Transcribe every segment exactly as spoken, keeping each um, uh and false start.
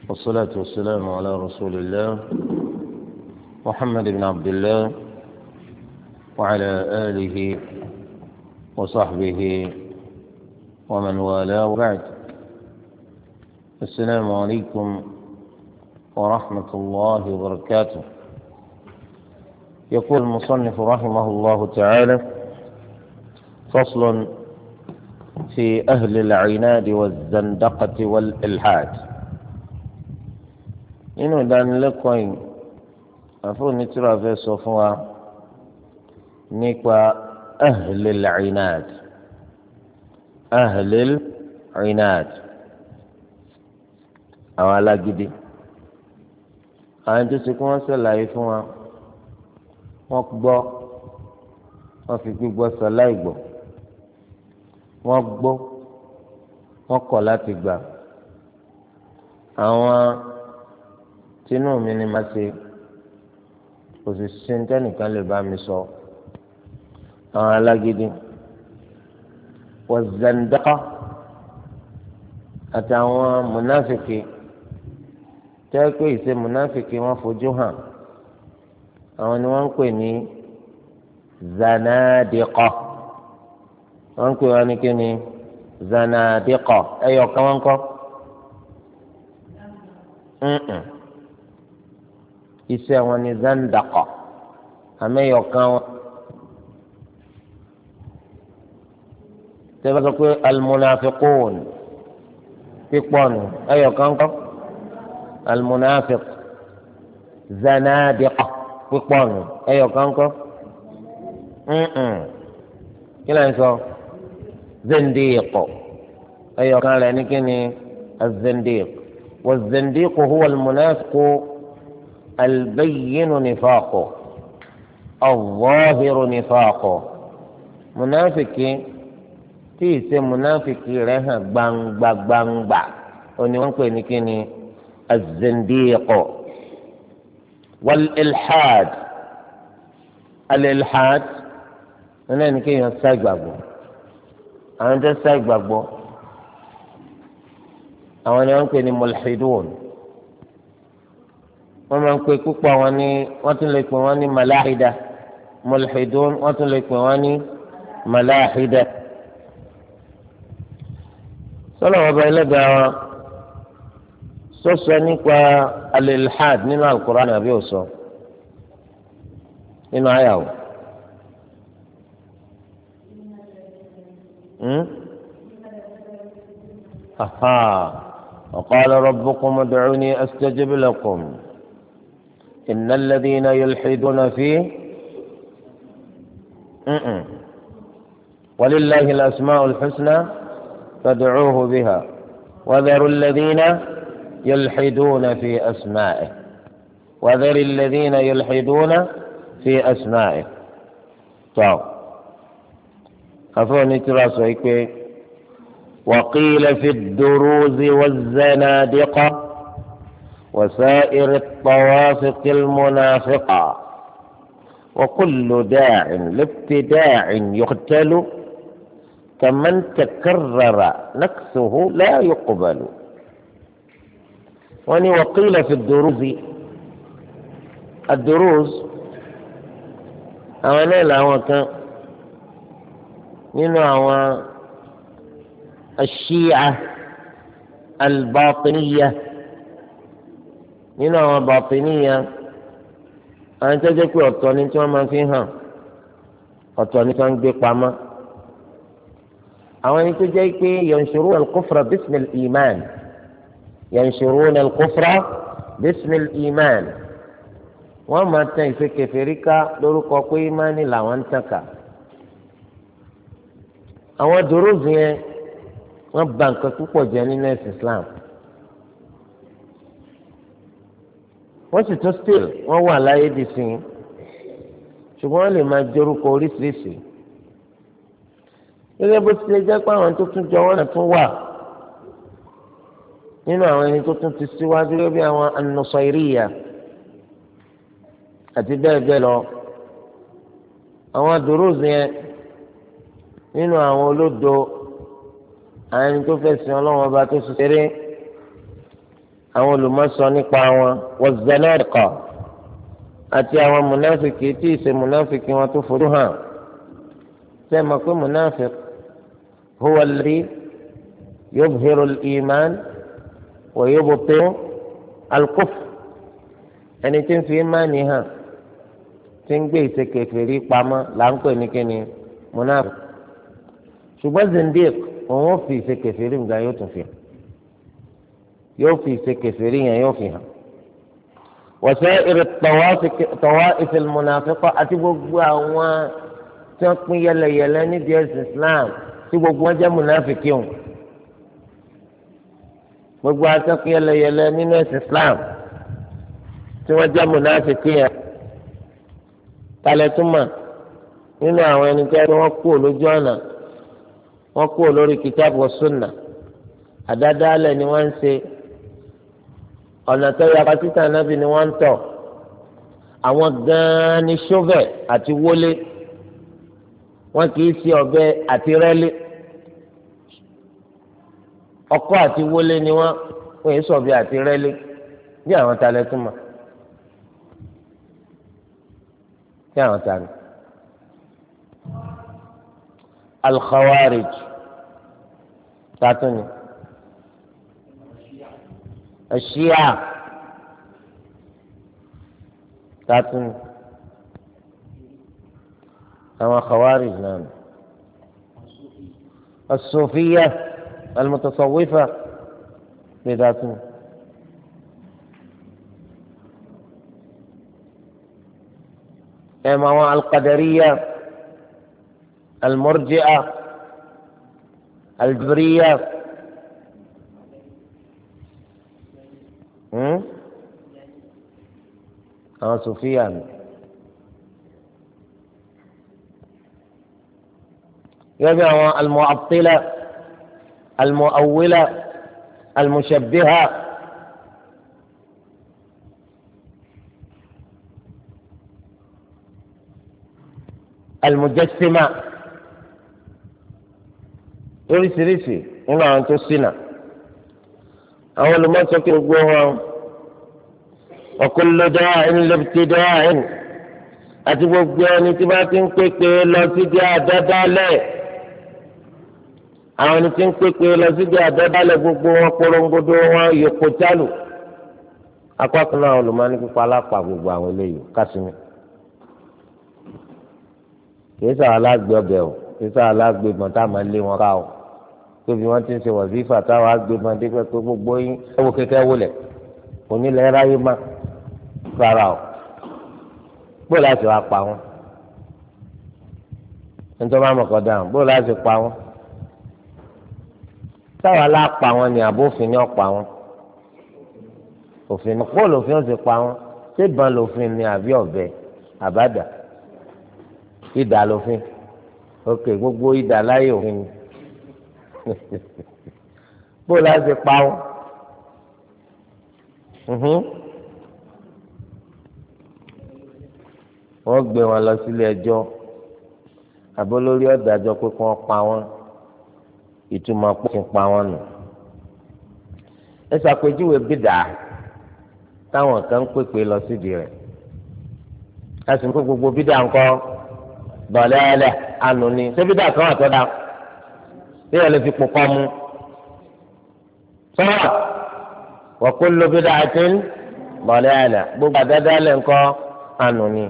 والصلاة والسلام على رسول الله محمد بن عبد الله وعلى آله وصحبه ومن والاه وبعد. السلام عليكم ورحمة الله وبركاته. يقول المصنف رحمه الله تعالى: فصل في أهل العناد والزندقة والإلحاد. إنه دان لكوين أفو نترى في صفوة نكوى أهل العناد. أهل العناد أو على جدي أنت سكون سلاي فوا وقبا وفي قبا سلاي بو وقبا وقلا تقبا àwọn tinú mi ni màá ṣe kò sì sí nítẹ́nìkan lè bá mi sọ àwọn alágídí wazandaqa àtàwọn mùnáfìkì tẹ́ pé ìṣe mùnáfìkì wọn fojú hàn àwọn ni wọ́n ń pè ní zanadiqa wọ́n ń pè wọ́n ní kí ni zanadiqa ẹ̀yọ̀ kan wọ́n kọ́ iṣẹ́ wọn ni zandaqa àmẹ́yọ̀ kan wọn. tẹ́lẹ̀ sọ pé almunafiqun pípọ́nù ẹ̀yọ̀ kan kọ́ almunafiq zanadiqa pípọ́nù ẹ̀yọ̀ kan kọ́ kí lóun sọ zindiq ẹ̀yọ̀ kan rẹ̀ ní kí ni azindiq والزنديق هو المنافق البين نفاقه الظاهر نفاقه منافقين tí ìṣe munafiki rẹ̀ hàn gbangba gbangba òní wọ́n pè ní kíni az-zindiq wal-ilhad al-ilhad wọn náà ní kéèyàn sá ìgbàgbọ́ àwọn tó sá ìgbàgbọ́ àwọn ni wọ́n pè ní mulhidun wọ́n máa ń pè púpọ̀ wọn ní wọ́n tún lè pè wọ́n ní malahida mulhidun wọ́n tún lè pè wọ́n ní malahida. sọlọ wọn bá ẹlẹgbẹ́ wọn sọsọ nípa al-ilhad nínú al-Qur'an àbí òsọ nínú àyàwó aha wa qala rabbukum ud'uni astajib lakum innal ladhina yulhiduna fi walillahi al-asma'ul husna فادعوه بها وذروا الذين يلحدون في أسمائه وذر الذين يلحدون في أسمائه. طيب أفوني تراسويك وقيل في الدروز والزنادقة وسائر الطوافق المنافقة وكل داع لابتداع يقتل كمن تكرر نكسه لا يقبل. وني وقيل في الدروز الدروز أولا لا وكان من الشيعة الباطنية من الباطنية أنت تقول أطولين ما فيها أطولين تنبي قامة àwọn ẹni tó jẹ́ pé yanṣuruna al-kufra bismi al-iman yanṣuruna al-kufra bismi al-iman wọ́n máa tàn ìfẹ́ kèfèrí ká lórúkọ pé ìmánì làwọn ń tàn ká. àwọn dùrúzù yẹn wọ́n bà nǹkan púpọ̀ jẹ́ nínú ẹ̀sìn Islam wọ́n sì tún still wọ́n wà láyé dì sí i ṣùgbọ́n wọ́n lè máa jórúkọ oríṣiríṣi. gẹ́gẹ́ bó tilẹ̀ jẹ́ pé àwọn tó tún jọ wọ́n tún wà nínú àwọn ẹni tó tún ti síwájú gẹ́gẹ́ bí àwọn an-Nusayriyya àti bẹ́ẹ̀ bẹ́ẹ̀ lọ àwọn Duruz yẹn nínú àwọn olódo àwọn ẹni tó fẹ́ sin Ọlọ́run ọba tó ṣeré àwọn olùmọ̀sọ nípa wọn waz-zanadiqa àti àwọn mùnáfìkì tí ìṣe mùnáfìkì wọn tó fojú hàn sẹ́ẹ̀ mọ̀ pé mùnáfìkì huwa alladhi yubhiru al-iman wa yubtinu al-kufr ẹni tí ń fi ìmánì hàn tí ń gbé ìṣe kèfèrí pamọ́ là ń pè ní kíni mùnáfìkì ṣùgbọ́n zindiq òun ó fi ìṣe kèfèrí nǹkan yóò tún fi hàn yóò fi ìṣe kèfèrí yẹn yóò fi hàn وسائر الطوائف المنافقة àti gbogbo àwọn tí wọ́n pín yẹlẹyẹlẹ ní díẹ̀ islam tí gbogbo wọn jẹ́ munafiki o gbogbo àwọn tí wọ́n pín yẹlẹyẹlẹ nínú ẹ̀sìn islam tí wọ́n jẹ́ munafiki yẹn talẹtuma nínú àwọn ẹni tí wọ́n kú lójú ọ̀nà wọ́n kú lórí kitabu wa sunna àdádálẹ̀ ni wọ́n ń ṣe ọ̀nà tó yàrá títà nábì ni wọ́n ń tọ̀ àwọn gan-an ni ṣọ́vẹ̀ àti wọlé wọn kì í ṣe ọ̀bẹ àti rẹ́lé ọkọ́ àti wọlé ni wọ́n wọ́n yìí ṣọ̀bẹ àti rẹ́lé bí àwọn talẹ̀ tún mọ̀ bí àwọn talẹ̀ al-khawarij tààtúni. الشيعة تاتن أما خوارج نعم الصوفية المتصوفة بذاتهم أما القدرية المرجئة الجبرية àwọn sòfíà mi gẹ́gẹ́ bí àwọn almu'attila almu'awwila almushabbiha almujassima oríṣiríṣi nínú àwọn tó ṣìnà àwọn olùmọ̀sọ́kè gbogbo wọn. وكل داع لابتداع àti gbogbo ẹni tí bá ti ń pèpè lọ síbi àdádálẹ̀ àwọn ẹni tí ń pèpè lọ síbi àdádálẹ̀ gbogbo wọn porongodo wọn yòókù jálù akọ́kùnrin àwọn olùmọ́ni pípa alápá gbogbo àwọn eléyìí kásìmí kìí sọ alágbé ọbẹ̀ o kìí sọ alágbé ìbọn tá a máa lé wọn ká o tóbi wọn ti ń ṣe wọ̀sífà táwọn agbé ìbọn dé pé gbogbo yín ẹwọ kẹkẹ wọlé onílẹ̀ ráyé má rárá o bóòlù láti wá pa wọn nítorí wọn mọ̀kọ́ dáhùn bóòlù láti pa wọn táwọn aláàpá wọn ni àbófin ni ọ̀pá wọn òfin bóòlù òfin ó ti pa wọn ṣé ìbọn lòfin ni àbí ọ̀bẹ àbádà ìdà lòfin ok gbogbo ìdà láyé òfin ni bóòlù láti pa wọn. wọ́n gbé wọn lọ sílé ẹjọ́ àbólórí ọ̀dájọ́ pé kí wọ́n pa wọ́n ìtumọ̀ pé kí wọ́n pa wọ́n nù. ẹ ṣàpèjúwe bídà táwọn kan ń pèpè lọ sídìí rẹ̀ ẹ sì ń pè gbogbo bídà ńkọ́ dọ̀lẹ́lẹ̀ ànú ni ṣé bídà kan wà tó dá bí ẹ lè fi pò kọ́ mu sọ́wọ́ wa kullu bid'atin dalalah gbogbo àdádálẹ̀ ńkọ́ ànú ni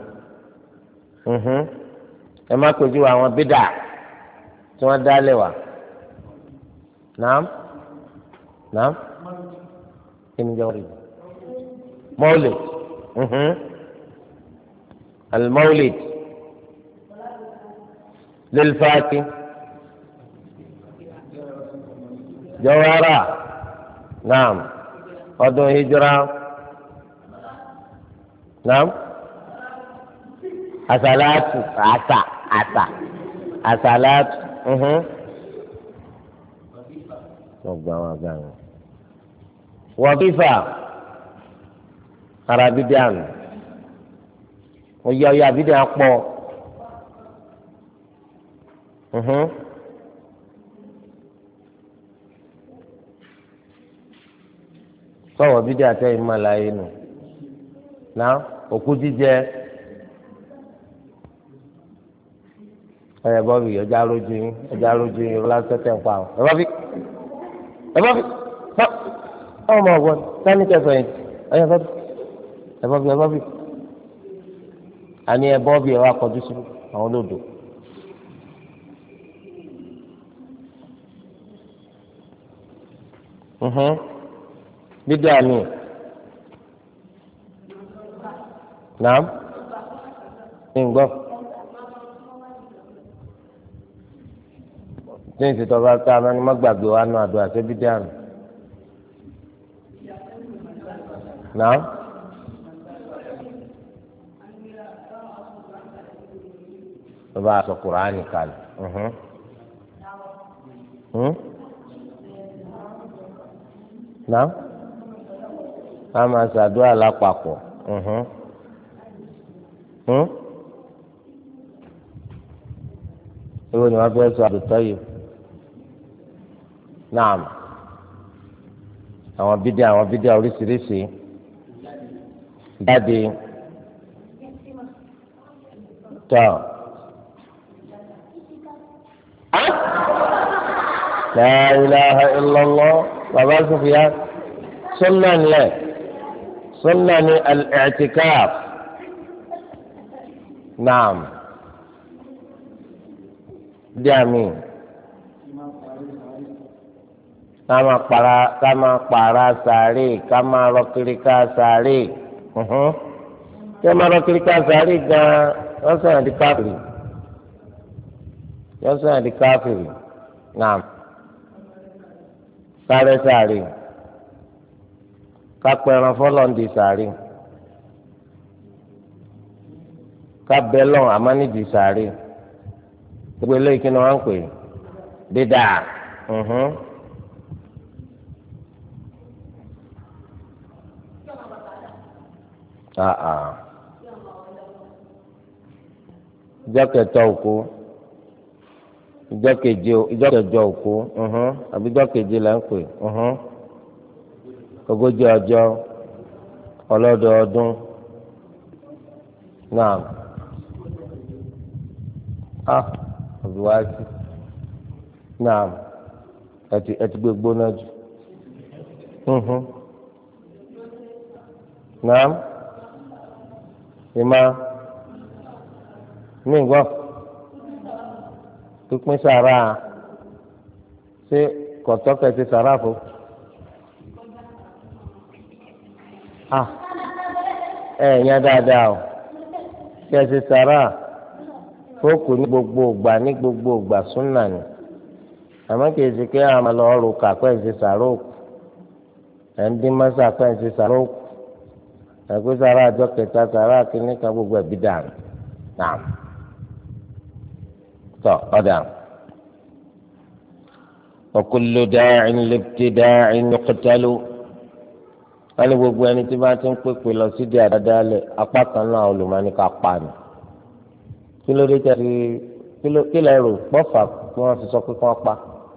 ẹ má pèjú àwọn bídà tí wọ́n dálẹ̀ wá nàám nàám kí ni jẹ́wọ́ rí mọ́lẹ̀ al-mawlid lil-fati jawara nàám ọdún hijra nàám asalatu asa asa asalatu wọ́n gba àwọn àgbà wọn. wọ́n fífà ara bídíàn wọ́n yọ ọyọ àbídíàn pọ̀ sọ̀wọ́ bídí àtẹ̀yìn máa láyé nù náà òkú jíjẹ ẹ̀ bọ́bí ẹja lójú yín ẹja lójú yín lásán tẹ̀ ń pa ọ́ ẹ bá fi ẹ bá fi ọ ọmọ ọgbọ́n sani kẹfẹ́ yìí ẹ bá fi ẹ bá fi ẹ bá fi àní ẹ bọ́bí ẹ wá kọjú sí àwọn olódò. Mhm. Bídí àmì. Naam. Ngbọ́. Tí n sì tọ́ba ká a máa ní má gbàgbé wa nù àdúrà sí bídí àmì. Naam. Tọ́ba aṣọ Kùránì kalẹ̀. Mhm. Hmm? Náà a máa ṣàdúrà lápapọ̀ ìwé ni wọ́n fẹ́ sọ àdùtọ́ yìí náà àwọn bídíà àwọn bídíà oríṣiríṣi jáde tọ́ la ilaha illallah bàbá sọfìyà sunna ni ẹ sunna ni al-i'tikaf naam díàmì kama kpara kama kpara sàárè kama rọkìrìkà sàárè kama rọkìrìkà sàárè gan yọsàn àdì káfìrì yọsàn àdì káfìrì naam sáré sáré kápẹ́ran fọlọ́ǹdì sáré kábẹ́lọ́n amánìdì sáré gbogbo eléyìí kí ni wọ́n ń pè dídà ìjọ kẹtọ òkú ìjọ keje ìjọ kẹjọ òkú àbí ìjọ keje là ń pè ogójì ọjọ́ ọlọ́dọọdún náà a ọdúnwájú náà ẹtì ẹtì gbégbó náà jù náà ìmá ní ìgbọ́ pípín sàrà ṣé kọ̀tọ́kẹ́ ti sàrà fún. ah ẹ yẹn dáadáa o kí ẹ ti sàrà fóòkù ní gbogbo ògbà ní gbogbo ògbà súnà ni àmọ́ kì í ṣe kí àwọn ọmọ lọ́ọ́ ro kà pẹ́ ṣe sàrà òkú ẹ̀ ń dín mọ́sà pẹ́ ṣe sàrà òkú ẹ̀ pé sàrà àjọ kẹta sàrà kìíní kan gbogbo ẹ̀bí dànù náà tọ́ ọ̀dà ọ̀kúlù dáhìn lẹ́pẹ̀tẹ̀ dáhìn yọkọ̀tàlù wọ́n ní gbogbo ẹni tí bá ti ń pèpè lọ sí di àdádálẹ̀ apá kan náà olùmọ̀ọ́ni ká pa ni kí ló dé tẹ̀lé kí lẹ́ rò pọ́fà kí wọ́n fi sọ pé kí wọ́n pa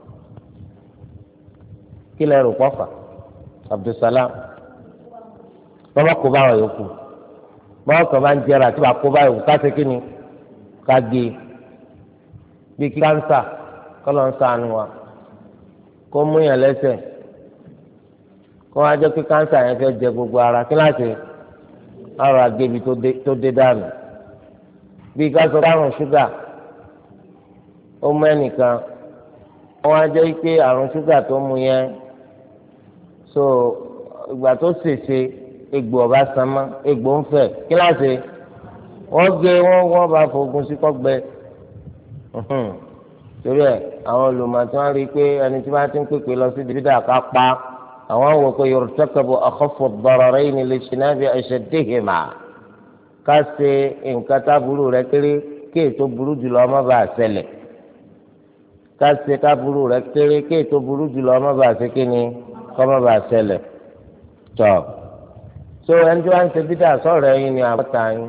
kí lẹ́ rò pọ́fà Abdulsalam bọ́bá kó báwọn yòókù bọ́bá kan bá ń jẹrà tí wàá kó báwọn yòókù ká ṣe kí ni ká gé bí kánsà kọ́lọ́ ń sànù wa kó mú yàn lẹ́sẹ̀ kó wá jẹ́ pé kánsà yẹn fẹ́ jẹ gbogbo ara kíláàsì àrùn àgébi tó dé dànù bí ká sọ àrùn ṣúgà ó mú ẹnìkan wọ́n á jẹ́ pé àrùn ṣúgà tó mú yẹn so ìgbà tó ṣèṣe egbò ọba sanmọ egbò ń fẹ̀ kíláàsì wọ́n gé wọ́n wọ́n bá fògùn sí kọ́gbẹ́ torí ẹ̀ àwọn olùmọ̀tí wọ́n rí i pé ẹni tí wọ́n ti ń pèpè lọ sí dídá ká pa àwọn wò pé yorùtẹ́kẹ̀bù akhaffu ad-dararayn li-ijtinabi ashaddihima ká ṣe nǹkan tá burú rẹ̀ kéré kí ètò burú jùlọ ọmọ bá ṣẹlẹ̀ ká ṣe ká burú rẹ̀ kéré kí ètò burú jùlọ ọmọ bá ṣe kí ni kọ́mọ bá ṣẹlẹ̀ tọ́ so ẹni tí wọ́n ń ṣe dídá sọ̀rọ̀ ẹ̀yin ni àbọ̀tà yín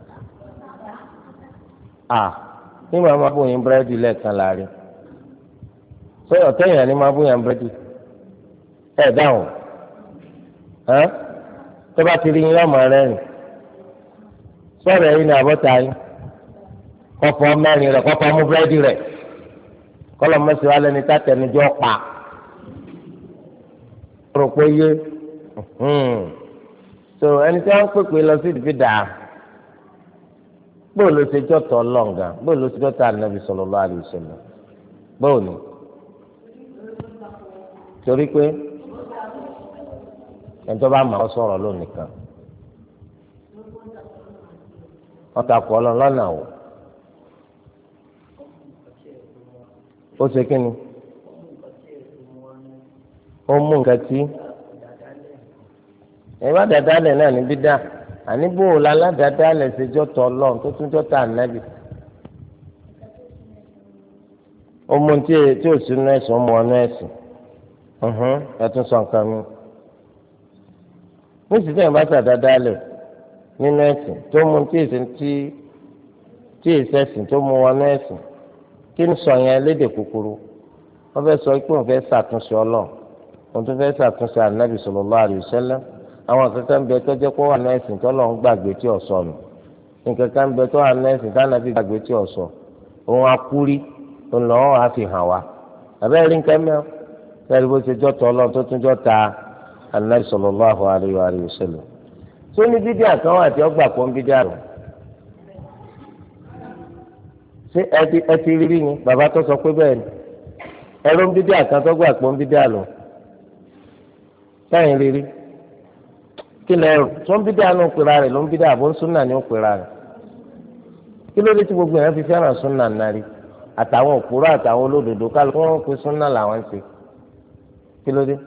à ní màá máa bóyin búrẹ́dì lẹ́ẹ̀kan láàrin so ọ̀tẹ̀yìn ni máa bóyin búrẹ́dì ẹ̀ dáhùn ẹ́ tó bá ti rí yín lọ́mọ rẹ̀ rìn sọ̀rọ̀ ẹ̀yin ní àbọ̀tà yín kọ́fọ́ mẹ́rin rẹ̀ kọ́fọ́ mú búrẹ́dì rẹ̀ kọ́lọ́ mọ́sí wa lẹ́ni tátẹnujọ́ pa rò pé yé so ẹni tí wọ́n ń pèpè lọ sí ìdìbò dáa bóòlù ṣe jọ́tọ̀ ọlọ́ǹgà bóòlù ṣe jọ́tọ̀ ànábì sallallahu alaihi wasallam bóòlù torí pé ẹni tó bá mọ̀ ọ́ sọ̀rọ̀ lónìí kan wọ́n ta kọ́ ọ lọ́nà o ó ṣe kí ni ó mú nǹkan tí ẹ bá dàda lẹ̀ náà níbí dá àní bóòlù aládàáda lẹ̀ ṣe jọ́tọ̀ ọlọ́run tó tún jọ́tọ̀ ànábì ó mú tí tí ò sínú ẹ̀sìn ó mú ọnú ẹ̀sìn ẹ tún sọ nǹkan mi ní ìsìnkú yẹn bá sàdáadáa lẹ̀ nínú ẹ̀sìn tó mú tí èsì tí tí èsì ẹ̀sìn tó mú ọnú ẹ̀sìn kí ni sọ yẹn lédè kúkúrú wọ́n fẹ́ sọ pé òun fẹ́ ṣàtúnṣe ọlọ́run òun tún fẹ́ ṣàtúnṣe ànábì sallallahu alaihi wasallam àwọn kankan ń bẹ tó jẹ́ pé wà ní ẹ̀sìn tó lọ́n gbàgbé tí ò sọ nù nǹkan kan ń bẹ tó wà ní ẹ̀sìn tó ànábì gbàgbé tí ò sọ òun akúrí òun lọ́wọ́ á fi hàn wá àbẹ́rẹ́ rí nǹkan mẹ́wọ́ sẹ́ni bó ṣe jọ́tọ̀ ọlọ́run tó tún jọ́ta ànábì sallallahu alaihi wasallam tó ní bídí àkànwá àti ọgbà pọ̀ ń bídí àrùn ṣé ẹ ti rí ni bàbá tó sọ pé bẹ́ẹ̀ ni ẹ̀rọ ń bídí àkàntọ́ gbà pọ̀ ń bídí àlọ́ sẹ́yìn rírí kí lẹ rò tó ń bídí àánú pera rẹ̀ ló ń bídí àbọ̀ ń súnà ní ó pera rẹ̀ kí ló dé tí gbogbo yẹn fi fẹ́ràn súnà nárí àtàwọn òpùrọ̀ àtàwọn olódodo kálukú wọn pe súnà làwọn ń ṣe kí ló dé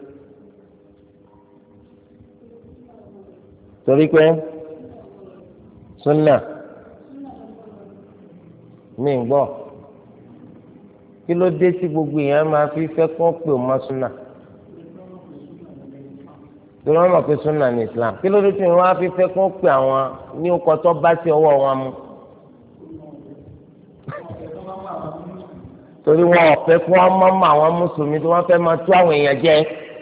torí pé súnà mi ń gbọ́ kí ló dé tí gbogbo yẹn máa fi fẹ́ kó pè ó má súnà torí wọn mọ̀ pé súnà ní Islam kí ló dé tí wọn á fi fẹ́ kó pè àwọn ní ọkọ tó bá sí ọwọ́ wọn mu torí wọn ò fẹ́ kó wọn mọ́ mọ́ àwọn mùsùlùmí tí wọ́n fẹ́ máa tú àwọn èèyàn jẹ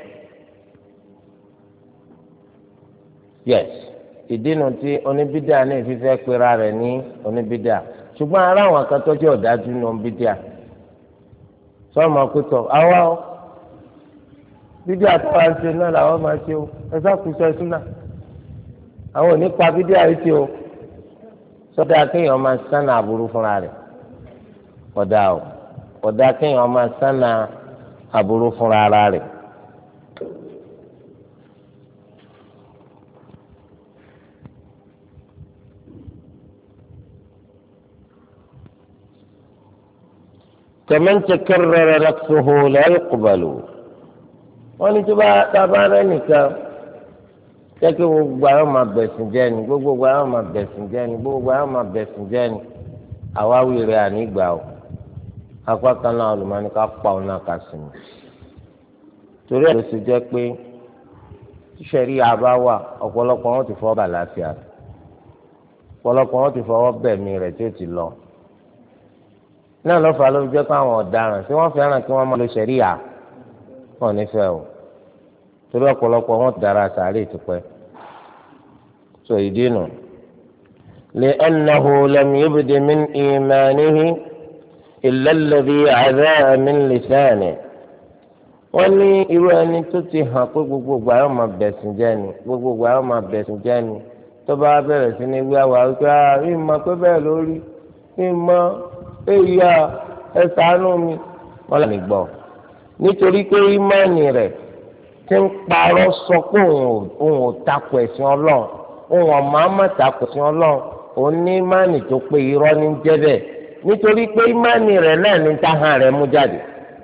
yes ìdínú tí oníbídà ní ìfífẹ́ pera rẹ̀ ní oníbídà ṣùgbọ́n ara àwọn kan tó jẹ́ ọ̀dájú ní oníbídà sọ́ọ̀mù ọ̀pẹ̀tọ̀ àwa ó bídí àtúwà ń ṣe náà làwọn máa ṣe o ẹ sákùsọ ẹsùn náà àwọn ò ní pa bídí àríṣe o sọdá kéèyàn máa sánà àbúrú fúnra rẹ̀ kódà o kódà kéèyàn máa sánà àbúrú fúnra ara rẹ̀. كمن تكرر نقصه لا يقبل wọ́n ní tó bá dábàá rẹ̀ nìkan jẹ́ kí gbogbo àwọn máa bẹ̀sìn jẹ́ ni gbogbo àwọn máa bẹ̀sìn jẹ́ ni gbogbo àwọn máa bẹ̀sìn jẹ́ ni àwáwí rẹ̀ ànígbà o apá kan náà olùmọ̀ọ́ni ká pa òun náà ká sí mi torí ẹ̀ ló ṣe jẹ́ pé tíṣẹ̀rí àbá wà ọ̀pọ̀lọpọ̀ wọn ti fọwọ́ bà láfíà ọ̀pọ̀lọpọ̀ wọn ti fọwọ́ bẹ̀mí rẹ̀ tí ó ti lọ náà lọ́fà ló jẹ́ pé àwọn ọ̀daràn tí wọ́n fẹ́ràn kí wọ́n máa lo ṣẹ̀ríà wọn nífẹ̀ẹ́ o torí ọ̀pọ̀lọpọ̀ wọn dára sàárè tipẹ́ so ìdí nù لأنه لم يبد من إيمانه إلا الذي عذا من لسانه wọ́n ní irú ẹni tó ti hàn pé gbogbogbò àwọn máa bẹ̀sìn jẹ́ ni gbogbogbò àwọn máa bẹ̀sìn jẹ́ ni tó bá bẹ̀rẹ̀ sí ní wí àwọn àwùjọ àárín ìmọ̀ pé bẹ́ẹ̀ lórí ìmọ̀ èyà ẹ ṣàánú mi wọ́n lè gbọ́ nítorí pé ìmánì rẹ̀ ti ń parọ́ sọ pé òun ò takò ẹ̀sìn ọlọ́run òun ọ̀mọ̀ọ́mọ̀ takò ẹ̀sìn ọlọ́run òun ní ìmánì tó pé irọ́ ní jẹ́ bẹ́ẹ̀ nítorí pé ìmánì rẹ̀ náà ní táhàn rẹ̀ mú jáde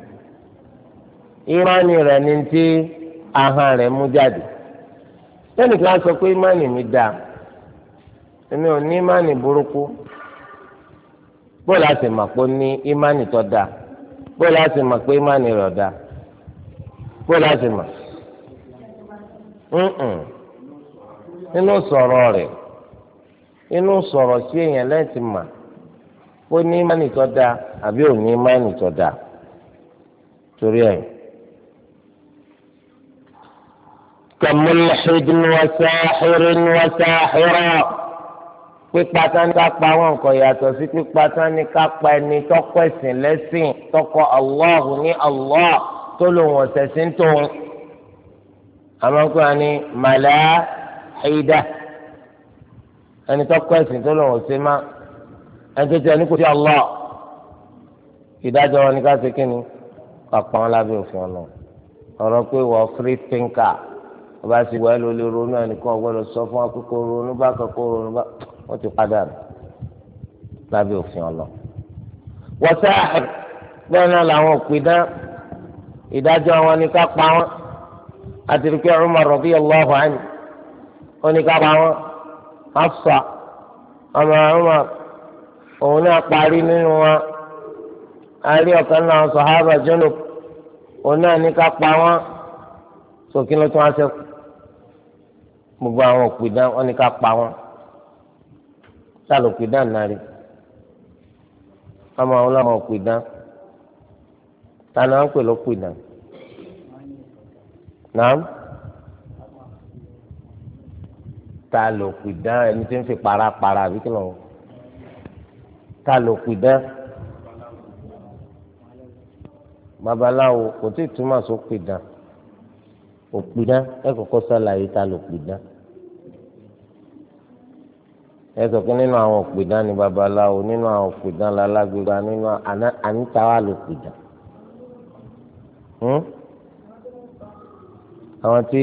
ìmánì rẹ̀ ní tí ahọ́n rẹ̀ mú jáde sẹ́nìkan sọ pé ìmánì mi dáa èmi ò ní ìmánì burúkú bóyá láti mọ̀ pé ó ní ìmánì tó dáa bóyá láti mọ̀ pé ìmánì rẹ̀ dáa bóyá láti mọ̀ nínú sọ̀rọ̀ rẹ̀ nínú sọ̀rọ̀ sí èèyàn láti mọ̀ pé ó ní ìmánì tó dáa àbí ò ní ìmánì tó dáa torí ẹ̀ كملحد وساحر وساحرة pípa tán ní ká pa wọn kò yàtọ̀ sí pípa tán ní ká pa ẹni tọkọ ẹ̀sìn lẹ́sìn tọkọ Allahu ní Allah tó lòun ọ̀sẹ̀ sí ń tóun àmọ́ kí wọ́n ní màláhídà ẹni tọkọ ẹ̀sìn tó lòun ọ̀sẹ̀ má ẹni tó tẹ ẹni kò sí Allah ìdájọ́ wọn ní ká ṣe kí ni ká pa wọn lábẹ́ òfin ọ̀nà ọ̀rọ̀ pé wọ́n free thinker ọba sì wá ló lè ronú ẹnìkan ọgbọ́dọ̀ sọ fún akókò ronú bá kókó ronú bá wọ́n ti padà lábẹ́ òfin ọlọ. wọ́n sáà bẹ́ẹ̀ náà làwọn òpìdán ìdájọ́ wọn ní ká pa wọn àti rìkẹ́ Umar radiyallahu anhu wọn ní ká pa wọn Hafsa ọmọ Umar òun náà parí nínú wọn àárí ọ̀kan náà sàhábà Junub òun náà ní ká pa wọn sókè ló tún wá sẹ́kù gbogbo àwọn òpìdán wọn ní ká pa wọn tá ló òpìdán náà rí ọmọ àwọn ọlọ́mọ òpìdán tá ni wọ́n pè ló òpìdán náà tá ló òpìdán ẹni tí ń fi parapara àbí kí lóun tá ló òpìdán babaláwo kò tí ì túmọ̀ sí òpìdán òpìdán ẹ kọ́kọ́ sàlàyé tá ló òpìdán ẹ sọ pé nínú àwọn òpìdán ni babaláwo nínú àwọn òpìdán lálágbègbè nínú àníta wà ló òpìdán àwọn tí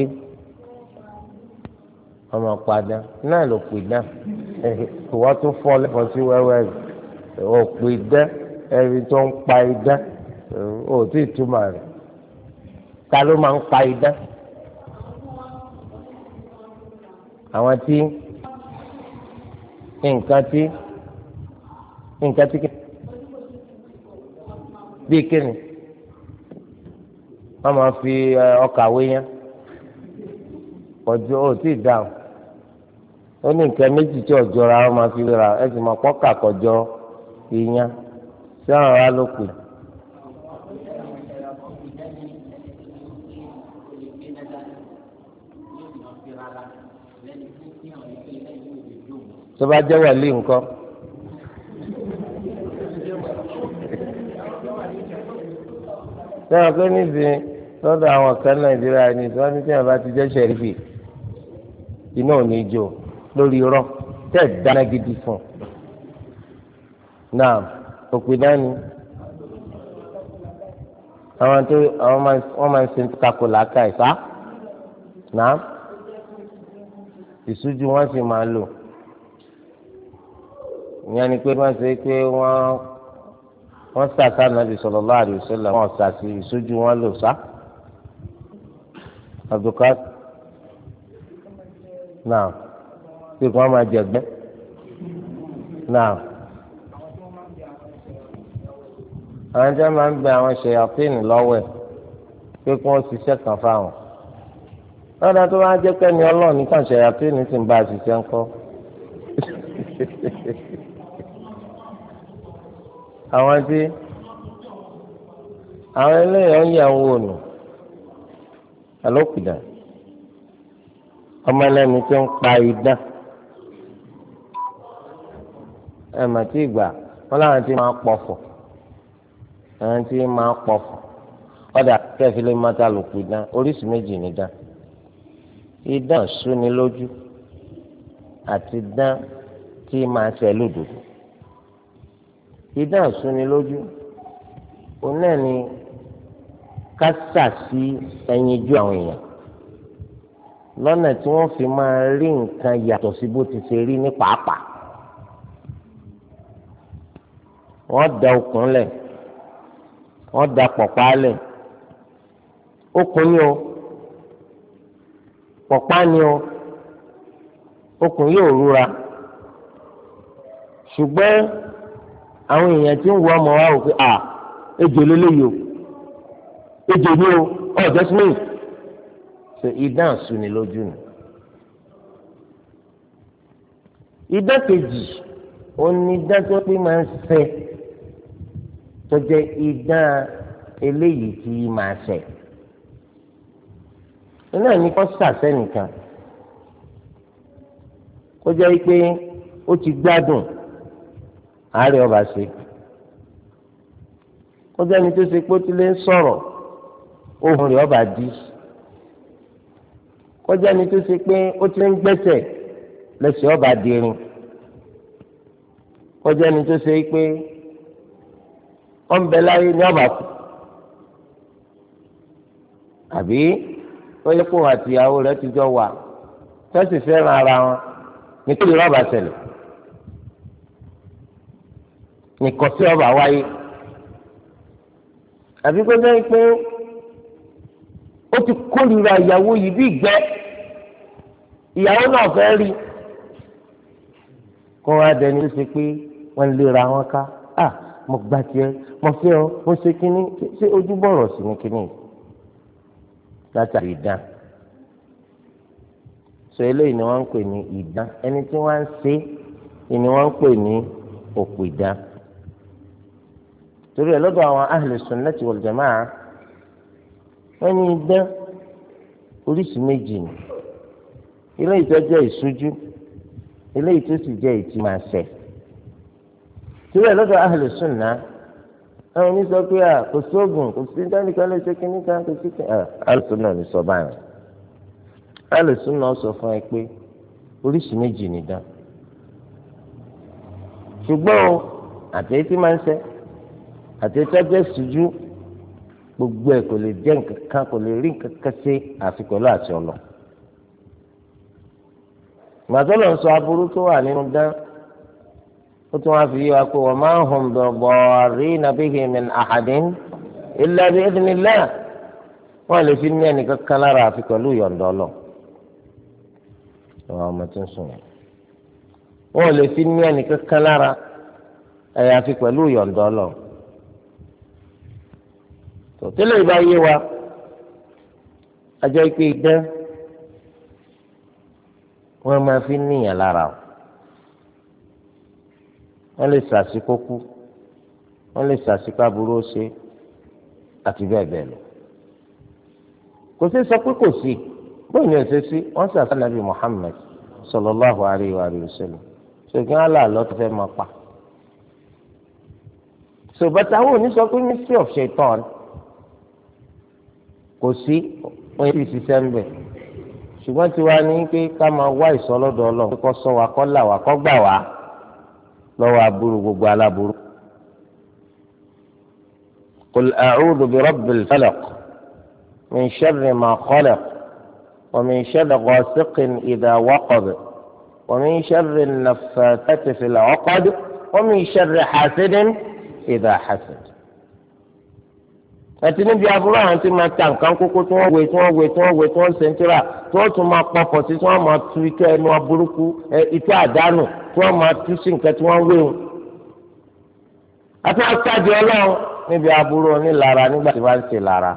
ọmọ padà náà ló òpìdán ìwọ́n tún fọ́ lẹ́kọ̀ọ́ sí wẹ́wẹ́ òpìdán ẹni tó ń pa idán ò tí ì túmọ̀ rẹ̀ ta ló máa ń pa idán àwọn tí nǹkan tí nǹkan tí bíi kíni wọ́n máa fi ọkà wéyán ọjọ́ ò tí ì dáhùn ó ní nǹkan méjì tí ọjọ́ ra wọ́n máa fi ra ẹ sì máa pọ́kà kọjọ́ ìyán sí àwọn ará ló pè. tó bá jẹ́ wẹ̀lí nǹkan sẹ́wọ̀n pé nísìnyí lọ́dọ̀ àwọn kan Nàìjíríà ní tí wọ́n ní tí wọ́n bá ti jẹ́ sẹ́rífì iná ò ní jó lórí irọ́ tẹ́ ẹ̀ dáná gidi fún un náà òpin dání àwọn tó àwọn wọ́n máa ń ṣe kakò làákà ìfá náà ìṣújú wọn sì máa lò ìyẹn ni pé wọ́n ṣe pé wọ́n wọ́n sàkà nàbì sallallahu alaihi wasallam wọ́n sàkì ìṣojú wọn lò sá abdulkat náà pé kí wọ́n máa jẹ̀gbẹ́ náà àwọn jẹ́ máa ń bẹ àwọn ṣèyàpíìnì lọ́wọ́ ẹ̀ pé kí wọ́n ṣiṣẹ́ kan fáwọn lọ́dọ̀ tó bá jẹ́ pẹ́ni ọlọ́ọ̀ni kan ṣèyàpíìnì sì ń bá a ṣiṣẹ́ ńkọ́ àwọn tí àwọn eléyàn ń yà ń wò nù alókùdà ọmọ ẹlẹ́ni tó ń pa idán ẹ̀ mà tí ìgbà wọn làwọn tí máa pọ̀fọ̀ àwọn tí máa pọ̀fọ̀ ọ̀dà kẹfìlẹ̀ mọ́tà lòkù idán oríṣi méjì ní dán idán súni lójú àti dán tí máa ṣe lódodo idán súni lójú òun náà ni kásà sí ẹyinjú àwọn èèyàn lọ́nà tí wọ́n fi máa rí nǹkan yàtọ̀ sí bó ti ṣe rí ní pàápàá wọ́n da okùn lẹ̀ wọ́n da pọ̀pá lẹ̀ okùn ni o pọ̀pá ni o okùn yóò rúra ṣùgbọ́n àwọn èèyàn tí ń wọ ọmọ wa wò pé à ejò lélẹ́yìí o ejò ni o ọ̀jọ́ smith ṣe idán suni lójú nù. idán kejì òní idán tó pé máa ń ṣe tó jẹ́ idán eléyìí tí máa ṣe iná ní kó sàṣẹ nìkan kó jẹ́ pé ó ti gbádùn àárẹ̀ ọba ṣe kó jẹ́ ní tó ṣe pé ó ti lè sọ̀rọ̀ ohùn rẹ̀ ọba dí kó jẹ́ ní tó ṣe pé ó ti lè gbẹ́sẹ̀ lẹ́sẹ̀ ọba dirin kó jẹ́ ní tó ṣe pé ó ń bẹ láyé ní ọba kù àbí ó yẹ kó àtìyàwó rẹ̀ ti jọ wà tẹ́sí fẹ́ràn ara wọn nítorí ọba ṣẹlẹ̀ nìkan sí ọba wáyé àbí kó jẹ́ pé ó ti kórìíra ìyàwó yìí bí ìgbẹ́ ìyàwó náà fẹ́ rí kó wá dẹni tó ṣe pé wọ́n lera wọn ká à mo gbà tiẹ̀ mo fẹ́ ọ mo ṣe kínní ṣé ojú bọ̀rọ̀ sí ni kínní látàrí ìdán sọ eléyìí ni wọ́n ń pè ní ìdán ẹni tí wọ́n ń ṣe ni wọ́n ń pè ní òpò ìdán torí ẹ̀ lọ́dọ̀ àwọn ahlu sunnati wal jamaa wọ́n ní idán oríṣi méjì ni eléyìí tó jẹ́ ìṣújú eléyìí tó sì jẹ́ ìtì máa ṣẹ torí ẹ̀ lọ́dọ̀ ahlu sunna àwọn oní sọ pé kò sóògùn kò sí dáníkan lè ṣe kínní kan kò sí kínní ahlu sunna ní sọ báyìí ahlu sunna sọ fún ẹ pé oríṣi méjì ni idán ṣùgbọ́n àtẹ̀yí tí máa ń ṣẹ àti tẹ́jẹ́ sùjú gbogbo ẹ̀ kò lè jẹ́ nǹkan kan kò lè rí nǹkan kan ṣe àfi pẹ̀lú àti ọ̀nà. màtọ́lọ̀ ń sọ aburú tó wà nínú dán ó tún wá fi yí wa pé wa ma hum bidarrina bihi min ahadin illa bi idhnillah wọ́n lè fi ní ẹnìkan kan lára àfi pẹ̀lú ìyọ̀ǹda Ọlọ́run. àwọn ọmọ tó ń sùn yẹn wọ́n lè fi ní ẹnìkan kan lára àyàfi pẹ̀lú ìyọ̀ǹda Ọlọ́run. tòtẹ́lẹ̀ ìbá yé wa ajọ́ ìpè idán wọ́n máa fi níyàn lára o wọ́n lè sàṣìkókú wọ́n lè sàṣìkáburú ṣe àti bẹ́ẹ̀ bẹ́ẹ̀ lọ kò sí sọ pé kò sí bóyá ní ẹsẹ sí wọ́n sàṣà nàbì Muhammad sallallahu alayhi wa sallam ṣùgbọ́n aláàlọ́ tó fẹ́ máa pa ṣùgbọ́n àwọn òní sọ pé mystery of shaitan kò sí wọn ti ṣiṣẹ́ ń bẹ̀ ṣùgbọ́n tiwa ní pé ká máa wá ìsọlọ́dọ̀ Ọlọ́run kó sọ wa kó là wá kó gbà wá lọ́wọ́ aburú gbogbo aláburú. qul a'udhu bi rabbil falaq min sharri ma khalaq wa min sharri ghasiqin idha waqab wa min sharri an-naffathati fil 'uqad wa min sharri hasidin idha hasad. àti níbi aburú àwọn tí máa ta nǹkan kókó tí wọ́n wé tí wọ́n wé tí wọ́n wé tí wọ́n sèǹtìrà tí wọ́n tún máa pọ̀pọ̀ sí tí wọ́n máa tu ikẹ́ ẹnu aburúkú ìtẹ́ àdánù tí wọ́n máa tú sí nǹkan tí wọ́n wé o. àti wọ́n sáàdì Ọlọ́run níbi aburú onílara nígbà tí wọ́n ń ṣe lára.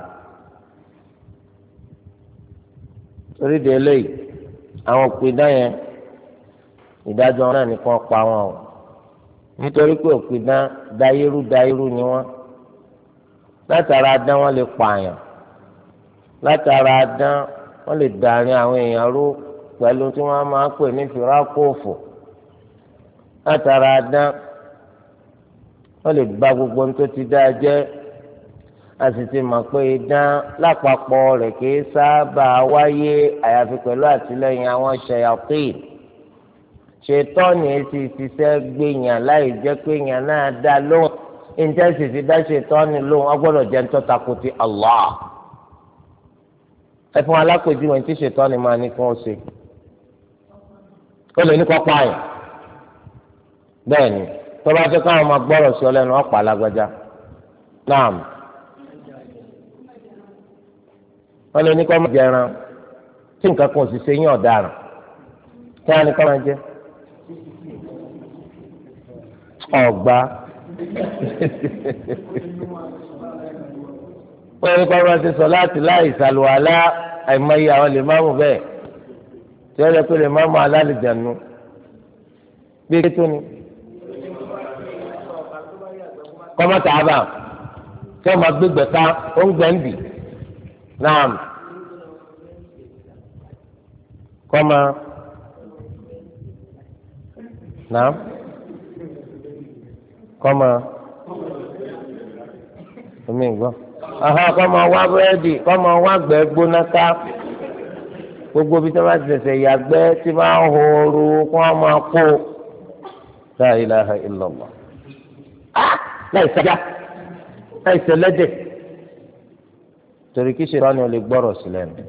torí de eléyìí àwọn òpìdán yẹn ìdájọ́ náà nìkan pa wọn o nítorí pé òpìdán dayérú dayérú ni wọ́n. látara dán wọn lè pààyàn látara dán wọn lè dàrin àwọn èèyàn rú pẹ̀lú tí wọ́n máa ń pè ní fìrákòfò látara dán wọn lè bà gbogbo ohun tó ti dá jẹ́ a sì ti mọ̀ pé idán lápapọ̀ rẹ̀ kì í sábà wáyé àyàfi pẹ̀lú àtìlẹ́yìn àwọn ṣayatin ṣètọ́ni èsì ìṣiṣẹ́ gbèyàn láì jẹ́ pé èèyàn náà dá lóhùn ìjẹ́sì fi dá ṣètọ́ni lóhùn ọgbọ́dọ̀ jẹ́ nítorí takò ti Allah ẹ fún alápèjúwe tí ṣètọ́ni máa ní kí wọ́n ṣe ó lè ní kọ́ pààyàn bẹ́ẹ̀ ni tó bá fẹ́ káwọn máa gbọ́rọ̀ sí ọ lẹ́nu ọ̀pá alágbájá náà wọ́n lè ní kọ́ máa jẹran tí nǹkan kan ò sì ṣe yín ọ̀daràn kí wọ́n á ní kọ́ máa jẹ ọ̀gbá wọ́n ní kọ́ máa ṣe sọ láti láì ṣàlùwàlá àìmọye àwọn lè máàmù bẹ́ẹ̀ tí wọ́n lè pé lè máàmù alálìjànú bí ètò ni kọ́mọ́tà àbá tí wọ́n máa gbégbé ká ó ń gbẹ̀ǹdì náà kọ́ máa nàá kọ́ máa omi ìgbọ́ kọ́ máa wá búrẹ́dì kọ́ máa wá gbẹ́ gbóná ká gbogbo bí tí wọ́n ti ṣẹ̀ṣẹ̀ yàgbẹ́ tí wọ́n á hooru kó wọ́n máa kó la ilaha illallah láì sájà láì sẹlẹ́dẹ̀ torí kí ṣe ni o lè gbọ́rọ̀ sílẹ̀ nù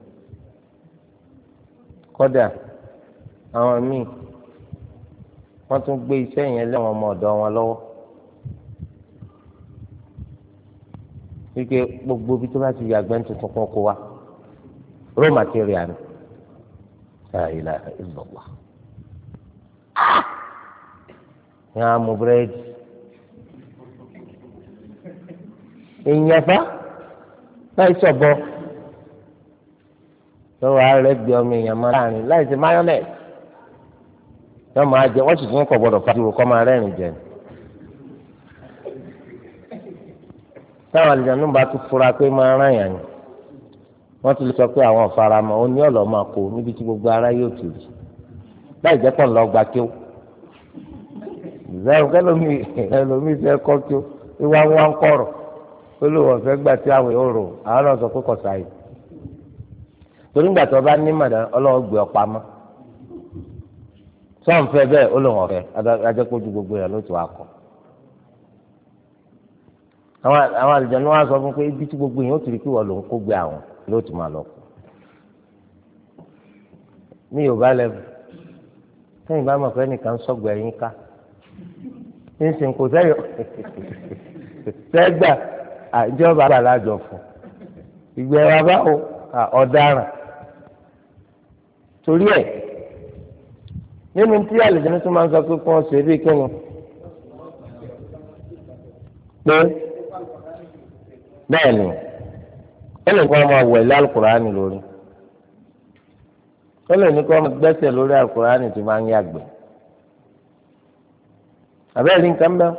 kódà àwọn míì wọ́n tún gbé iṣẹ́ yẹn lé àwọn ọmọ ọ̀dọ́ wọn lọ́wọ́ wípé gbogbo bí tó bá ti yàgbẹ́ tuntun kan kó wa raw material ni la ilaha illallah ní àmú búrẹ́dì èèyàn fa láì sọ̀bọ lọ́wọ́ ààrẹ gbé ọmọ èèyàn máa láàrin láì sí mayonnaise yóò máa jẹ wọ́n sì tún kọ̀ gbọ́dọ̀ fàdúró kọ́ máa rẹ́rìn jẹ táwọn àlejò bá tún fura pé máa rán yàn ni wọ́n ti lè sọ pé àwọn ọ̀faramọ́ ó ní ọ̀lọ́ máa kó níbi tí gbogbo ara yóò tù jù láì jẹ́ pọ̀ lọ́ọ́ gba kí ó ìzẹ́rù kẹlòmí ẹlòmí fẹ́ kọ́ kí ó ìwà wọn kọ̀rọ̀ ó lò wọ́n fẹ́ gbà tí àwọn yóò rò àwọn náà sọ pé kọ̀ sáyé torí gbà tó bá ní màdà ọlọ́wọ́ gbé ọ pamọ́ sọ́ọ̀n fẹ́ bẹ́ẹ̀ ó lò wọ́n fẹ́ ajẹ́kọ̀ọ́jú gbogbo yẹn ló ti wá kọ́ àwọn àlejò ni wọ́n sọ fún pé ibi tí gbogbo yẹn ó ti rí pé wọ́n ló ń kó gbé àwọn ló ti máa lọ kù ní yorùbá lẹ́bù sẹ́yìn bá mọ̀ pé nìkan sọ̀gbọ̀ ẹ̀yìn ká ń sìn kò sẹ́yọ̀ sẹ́gbà àjọba àgbàlájọ fún ìgbẹ́ wa báwo ọ̀daràn torí ẹ̀ nínú tí àlejò tó máa ń sọ pé kí wọ́n ṣe bí kíni pé bẹ́ẹ̀ ni ẹnì kan máa wẹ̀ lé alukurani lórí ẹnì ní kan máa gbẹ́sẹ̀ lórí alukurani tí máa ń yàgbẹ́ àbẹ́rẹ́ nǹkan bẹ́ẹ̀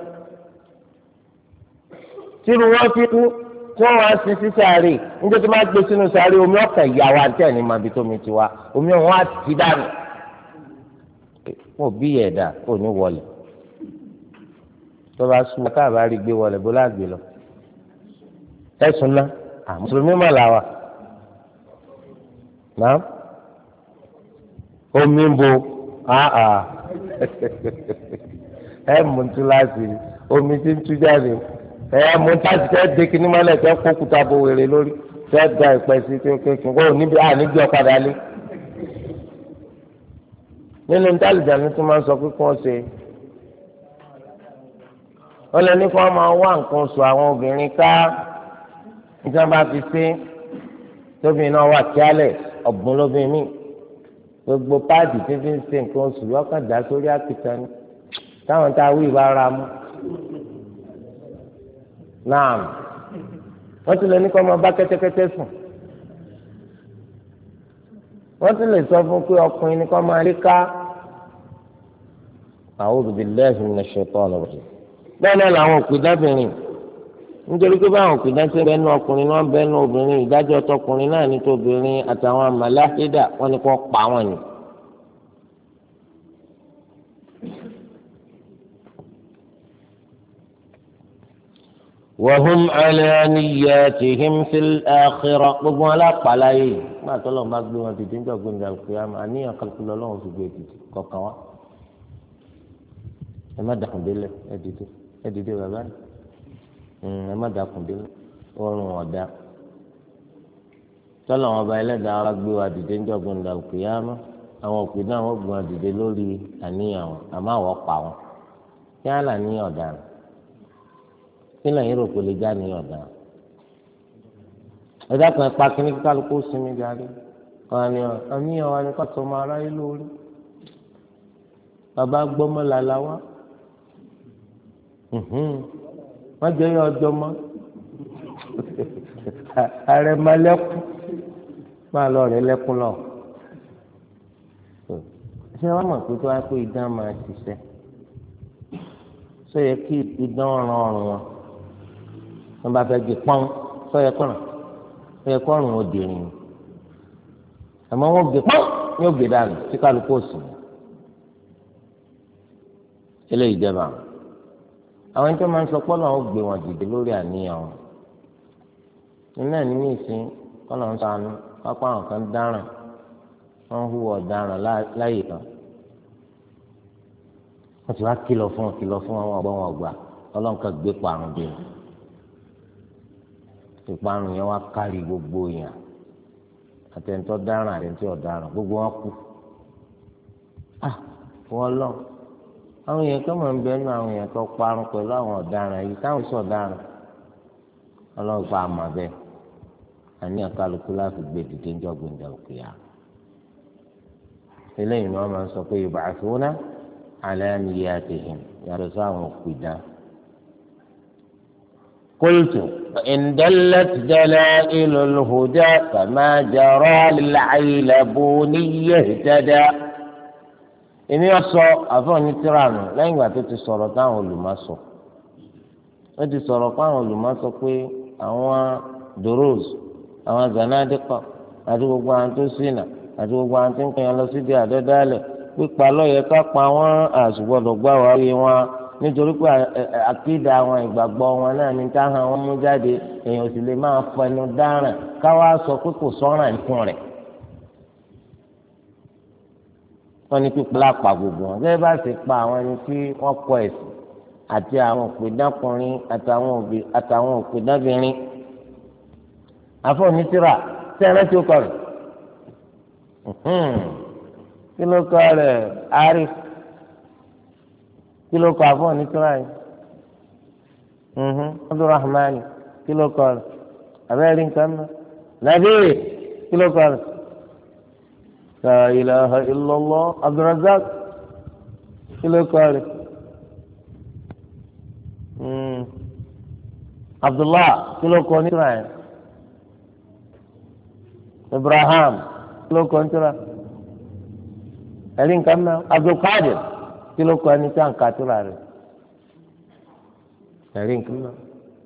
tírú wọn fi kú tí wọn wá sí sí sáré níjẹ́ tó máa gbé sínú sáré omi ọkàn ìyàwó àti ẹni máa bí tómi ti wá omi ọ̀hún á ti dànù wọn ò bí ẹ̀dá ò ní wọlé tó bá sùn káàbá rí gbé wọlé bó láàgbé lọ ẹ̀sùn náà mùsùlùmí mà làwà náà omi ń bo àà ẹ mú un tún láti omi tí ń tú jáde ẹ mú un táàtì tẹ́ dé kíní mọ́lẹ̀ tẹ́ kó kúta bo wèrè lórí tẹ́ da ìpẹ́ sí kékeré kó níbi àníbi ọ̀padà lé nínú ntálìjànú tó máa ń sọ pé kí wọ́n ṣe wọ́n lè ní kí wọ́n máa wá nǹkan oṣù àwọn obìnrin ká nígbà bá fi ṣe tóbi náà wà kíálẹ̀ ọ̀gbun lóbìnrin mi gbogbo páàdì tí fi ń ṣe nǹkan oṣù yọkàn dá sórí àkìtàn ni táwọn tá a wí bá ra mú náà wọ́n ti lè ní kí wọ́n máa bá kẹ́tẹ́kẹ́tẹ́ sùn wọ́n ti lè sọ fún pé ọkùnrin ní kí wọ́n máa lé ká a'udhu billahi minash shaitanir rajim bẹ́ẹ̀ náà làwọn òkú dábìnrin nítorí pé báwọn òkú dáńtẹ́ bẹ́ẹ̀ nú ọkùnrin náà bẹ́ẹ̀ nú obìnrin ìdájọ́ tọkùnrin náà ní tóbìnrin àtàwọn màláhídà wọ́n ní kó pa wọ́n ni. wahum ala niyyatihim fil akhirah gbogbo wọn lápàlá yìí máa tọ́lọ̀ máa gbé wọn dìde nígbà gbé nígbà pé àníyàn kálukú lọ́wọ́ fi gbé dìde kọ̀ọ̀kan wá ẹ má dàkùn délẹ̀ ẹ dìde ẹ dìde bàbá ẹ má dàkùn délẹ̀ ọrùn ọ̀dà tọ́lọ̀ wọn bá ẹlẹ́dàá wa gbé wa dìde nígbà gbé nígbà pé àwọn òpè náà wọ́n gbé wọn dìde lórí àníyàn wọn àmọ́ àwọn pa wọn kí á là ní ọ̀daràn kí lẹ́yìn rò pé lè já ní ọ̀dà ẹ̀dá kan pa kí ní kálukú sinmi jáde ọ̀nìyàn àníyàn wa ni ká tó máa ráyé lórí bàbá gbọ́mọ làlá wa wọ́n jẹ́ yọ ọjọ́ mọ́ ààrẹ máa lẹ́kún máa lọ rẹ̀ lẹ́kún lọ ṣé wọ́n mọ̀ pé tó wá pé idán máa ṣiṣẹ́ sọ yẹ kí idán ràn ọrùn wọn wọn bá fẹ́ gbé pọ́n sọ́yẹ kọ́ràn sọ́yẹ kọ́rùn ó dèrìn àmọ́ wọ́n gbé pọ́n ní ògbé dànù tí kálukú òsì eléyìí jẹba àwọn ẹni tó máa ń sọ pọ́nà ó gbé wọn dìde lórí àníyàn wọn iná ní ní ìsín kọ́nà ń sànú pápá àwọn kan dáràn wọ́n ń hùwà ọ̀daràn láyè kan wọ́n ti wá kìlọ̀ fún wọn kìlọ̀ fún wọn ọgbọ́n wọn gbà ọlọ́run kan gbé parun dé ìparun yẹn wá kárí gbogbo èèyàn àtẹnitọ́ dáràn àtẹnitọ́ ọ̀daràn gbogbo wọn kú ah wọ́n lọ àwọn èèyàn kan máa ń bẹ nínú àwọn èèyàn tó parun pẹ̀lú àwọn ọ̀daràn yìí táwọn sọ ọ̀daràn ọlọ́run pa àmọ́ bẹ́ẹ̀ àníyàn kálukú láti gbé dìde ń jọ gbòǹdà òkè yá eléyìí ni wọ́n máa ń sọ pé yub'athuna ala niyyatihim yàtọ̀ sí àwọn òpìdá. قلت إن دلت دلائل الهدى فما جرى للعيلبوني اهتدى èmi ọsọ àfọwọ́ni tíranù lẹ́yìn ìgbà tó ti sọ̀rọ̀ táwọn olùmọ̀sọ ó ti sọ̀rọ̀ pé àwọn olùmọ̀sọ pé àwọn doros àwọn zanadikọ àti gbogbo àwọn tó ṣìnà àti gbogbo àwọn tó ń pèyàn lọ síbi àdọ́dálẹ̀ pípa lọ́yẹ ká pa wọ́n àṣùgbọ́dọ̀ gbá wàá rí wọn nítorí pé àkídà àwọn ìgbàgbọ́ wọn náà ní táwọn wọn mú jáde èèyàn sì lè máa fẹnu dáràn káwá sọ pé kò sọ́ràn nìkan rẹ̀ wọ́n ní pípa lápá gbogbo wọn gẹ́gẹ́ bá ṣe pa àwọn ẹni tí wọ́n kọ ẹ̀sìn àti àwọn òpèdákùnrin àtàwọn òpèdábìnrin àfọ̀nìtìrà tẹ́lẹ̀ tí ó kọ rẹ̀ kí ló kọ rẹ̀ Arif kí ló kọ àfọ̀nìtìrà yìí Abdulrahman kí ló kọ rẹ̀ abẹ́rẹ́ nǹkan náà Nabi kí ló kọ rẹ̀. La ilaha illallah Abdulrazak kilo kọ́ọ̀rì Abdullah kilo kọ́ nítorá yẹn Ibrahim kilo kọ́ nítorá ẹ̀rí nǹkan náà Abdulkadir kilo kọ́ ẹni tí a ń ka tóra rẹ̀ ẹ̀rí nǹkan náà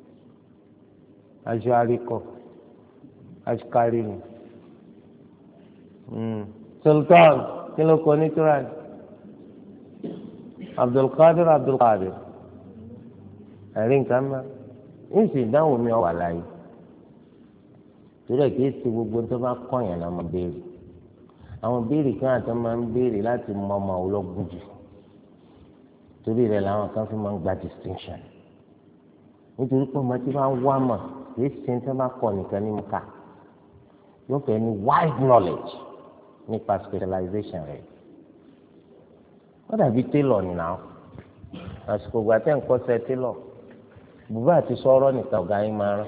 aṣọ àríkọ aṣọ kárí ni. Sultan kí ló kọ ní turan Abdulkadir Abdulkadir ẹ̀rí nǹkan mọ́ ń sì dáhùn mi wà láàyè torí ẹ̀ kì í ṣe gbogbo tó bá kọ̀yàn náà máa béèrè àwọn béèrè kan àti máa ń béèrè láti mọ ọmọ ológun jù torí rẹ̀ làwọn kan fi máa ń gba distinction nítorí pé ọmọ tí wọ́n wá mọ̀ kì í ṣe tó bá kọ̀ nìkan ní mọ́ká yóò fẹ́ ní wide knowledge nípa specialization rẹ̀ wọ́n dàbí tailor nìyàwó àsìkò ìgbà tẹ́ ń kọ́ṣẹ́ tailor bùbá àti sọ̀rọ̀ nìkan ọ̀gá yín máa rán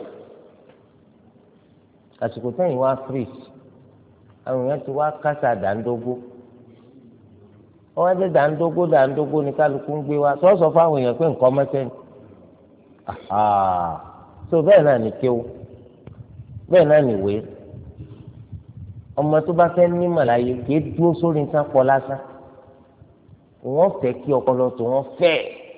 àsìkò tẹ́yìn wá freeze àwọn èèyàn ti wá kásá dàńdógó wọ́n wá dé dàńdógó dàńdógó ní kálukú ń gbé wá sọ́ọ̀sọ̀ fáwọn èèyàn pé nǹkan mẹ́tẹ́ ni so bẹ́ẹ̀ náà ní kéwú bẹ́ẹ̀ náà ní ìwé ọmọ tó bá fẹ́ ní màláyé kì í dúró sórí nǹkan pọ̀ lásán wọ́n fẹ́ kí ọpọlọ tó wọ́n fẹ́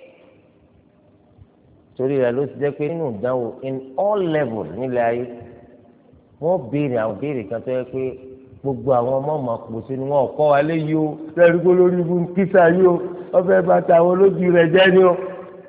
torí rẹ̀ ló ti jẹ́ pé nínú ìdánwò in all levels nílẹ̀ ayé wọ́n béèrè àwọn béèrè kan tó yẹ pé gbogbo àwọn ọmọ ọmọ kò sí ni wọ́n kọ́ wa léyìí o lẹ́rìí lórí ibú kísà yìí o ọbẹ̀ bàtà àwọn olójú rẹ̀ jẹ́ ni o.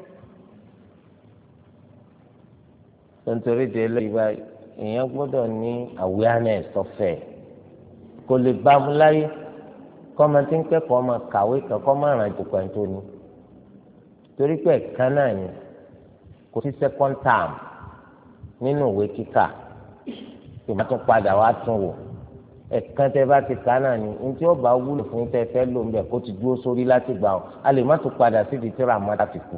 nítorí délé ìgbà èèyàn gbọ́dọ̀ ní awareness ọ̀fẹ́ kò lè bá mu láyé kọ́mọ tí ń kẹ́kọ̀ọ́ máa kàwé kankan máa ràn jùkọ̀ ẹ̀ tó ní torí pé ẹ̀ka náà ni kò sí second term nínú ìwé kíkà tí wọ́n tún padà wá tún wò ẹ̀ka tẹ́ bá ti kà náà ni ní tí ó bá wúlò fún tẹ́ fẹ́ lò ń bẹ̀ kó ti dúró sórí láti gbà ọ́ a lè má tún padà sí di tíra mọ́ láti kù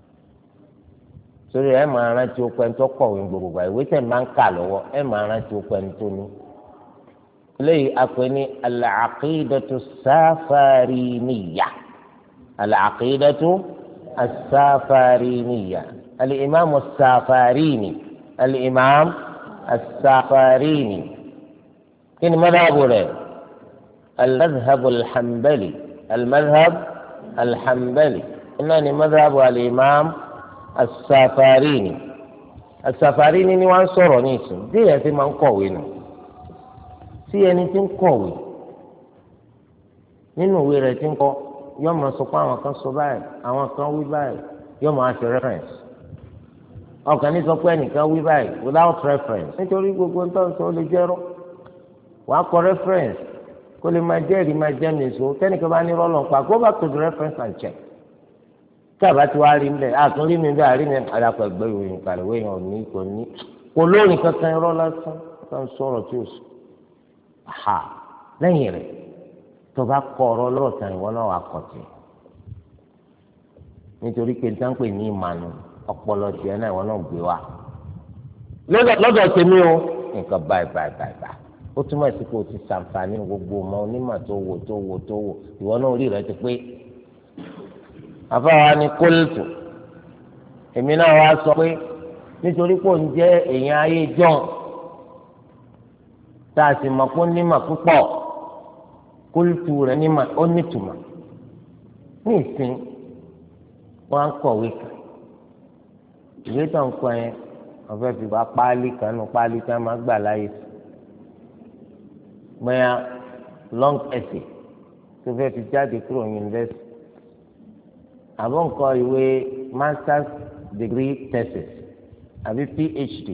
torí ẹ̀ máa rántí ó pẹ́ tó kọ̀wé gbogbo ìwé tẹ̀ máa ń kà lọ́wọ́ ẹ̀ máa rántí ó pẹ́ tó ní. eléyìí akpẹ́ ní al-aqidatu as-safariniyya al-aqidatu as-safariniyya al-imam as-safarini al-imam as-safarini kí ni madhabu rẹ̀ al-madhhab al-hanbali al-madhhab al-hanbali iná ni madhabu al-imam as-safarini as-safarini ni wọ́n sọ̀rọ̀ ní ìsìn bí èèyàn ti máa ń kọ̀wé nù tí ẹni tí ń kọ̀wé nínú ìwé rẹ̀ tí ń kọ yóò máa sọ pé àwọn kan sọ báyìí àwọn kan wí báyìí yóò máa ṣe reference ọkàn ní sọ pé ẹnìkan wí báyìí without reference nítorí gbogbo ń tọ́ sọ ó lè jẹ́rọ́ wàá kọ reference kó lè máa jẹ́rìí máa jẹ́ nìṣó tẹ́nìkan bá ní rọ́ọ̀lọ́ pa go back to the reference and check tí àbá ti wá rí ń bẹ̀ àtúnrí mi bẹ́ẹ̀ àrí mi àdàpọ̀ ẹgbẹ́ ìròyìn kàlẹ́wé yẹn ò ní kò ní kò lórí kankan irọ́ lásán kan sọ̀rọ̀ tí o sùn ha lẹ́yìn rẹ̀ tó bá kọ ọ̀rọ̀ lọ́ọ̀tàn ìwọ náà wà kọ̀ tì nítorí pé níta ń pè ní ìmànù ọpọlọ tiẹ̀ náà ìwọ náà gbé wa lọ́dọ̀ tèmi o nǹkan báyìí báyìí báyìí báyìí ó túmọ̀ sí pé o ti ṣàǹfààní gbogbo ọmọ onímọ̀ tó wò tó wò tó wò ìwọ náà orí rẹ ti pé àfáwa ni kóòtù èmi náà wá sọ pé nítorí pé òun jẹ́ èèyàn ayé john tá a sì mọ̀ pé ó nímọ̀ púpọ̀ kóòtù rẹ̀ nímọ̀ ó nítumọ̀ ní ìsìn wọn á kọ̀wé kan ìwé tó ń kọ yẹn wọ́n fẹ́ fi wá páálí kan nù páálí kan máa gbà láyé gbẹ̀yà long essay tó fẹ́ fi jáde kúrò yunifásitì àbọ̀ nǹkan ìwé masters degree thesis àbí phd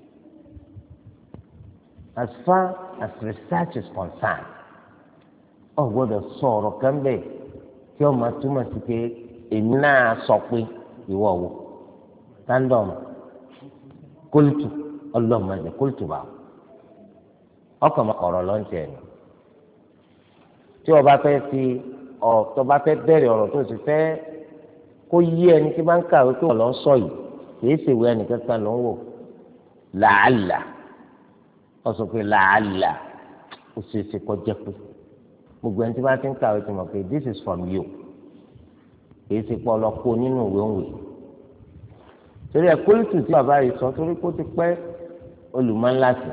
as far as research is concerned ọ gbọ́dọ̀ sọ ọ̀rọ̀ kan bẹ́ẹ̀ tí ọ máa túmọ̀ sí pé èmi náà sọ pé ìwọ wò tándọ̀mù kóòtù ọlọ́mọdé kóòtù bá ọkàn máa kọ̀rọ̀ lọ́njẹ́ ni tí o bá fẹ́ fi ọ̀ tó bá fẹ́ bẹ̀rẹ̀ ọ̀rọ̀ tó sì fẹ́ kó yí ẹni tí bá ń kàwé pé ọ̀lọ́ sọ yìí kìí ṣèwé ẹnìkan kan ló ń wò làálà ó sọ pé làálà ó ṣe é ṣe kọjá pé gbogbo ẹni tí bá ti ń kàwé tó mọ̀ pé this is from you kìí ṣe pọ̀ lọ kó nínú ìwé òǹwé torí ẹ kóòtù tí bàbá yìí sọ torí kó ti pẹ́ olùmọ̀ńlá sí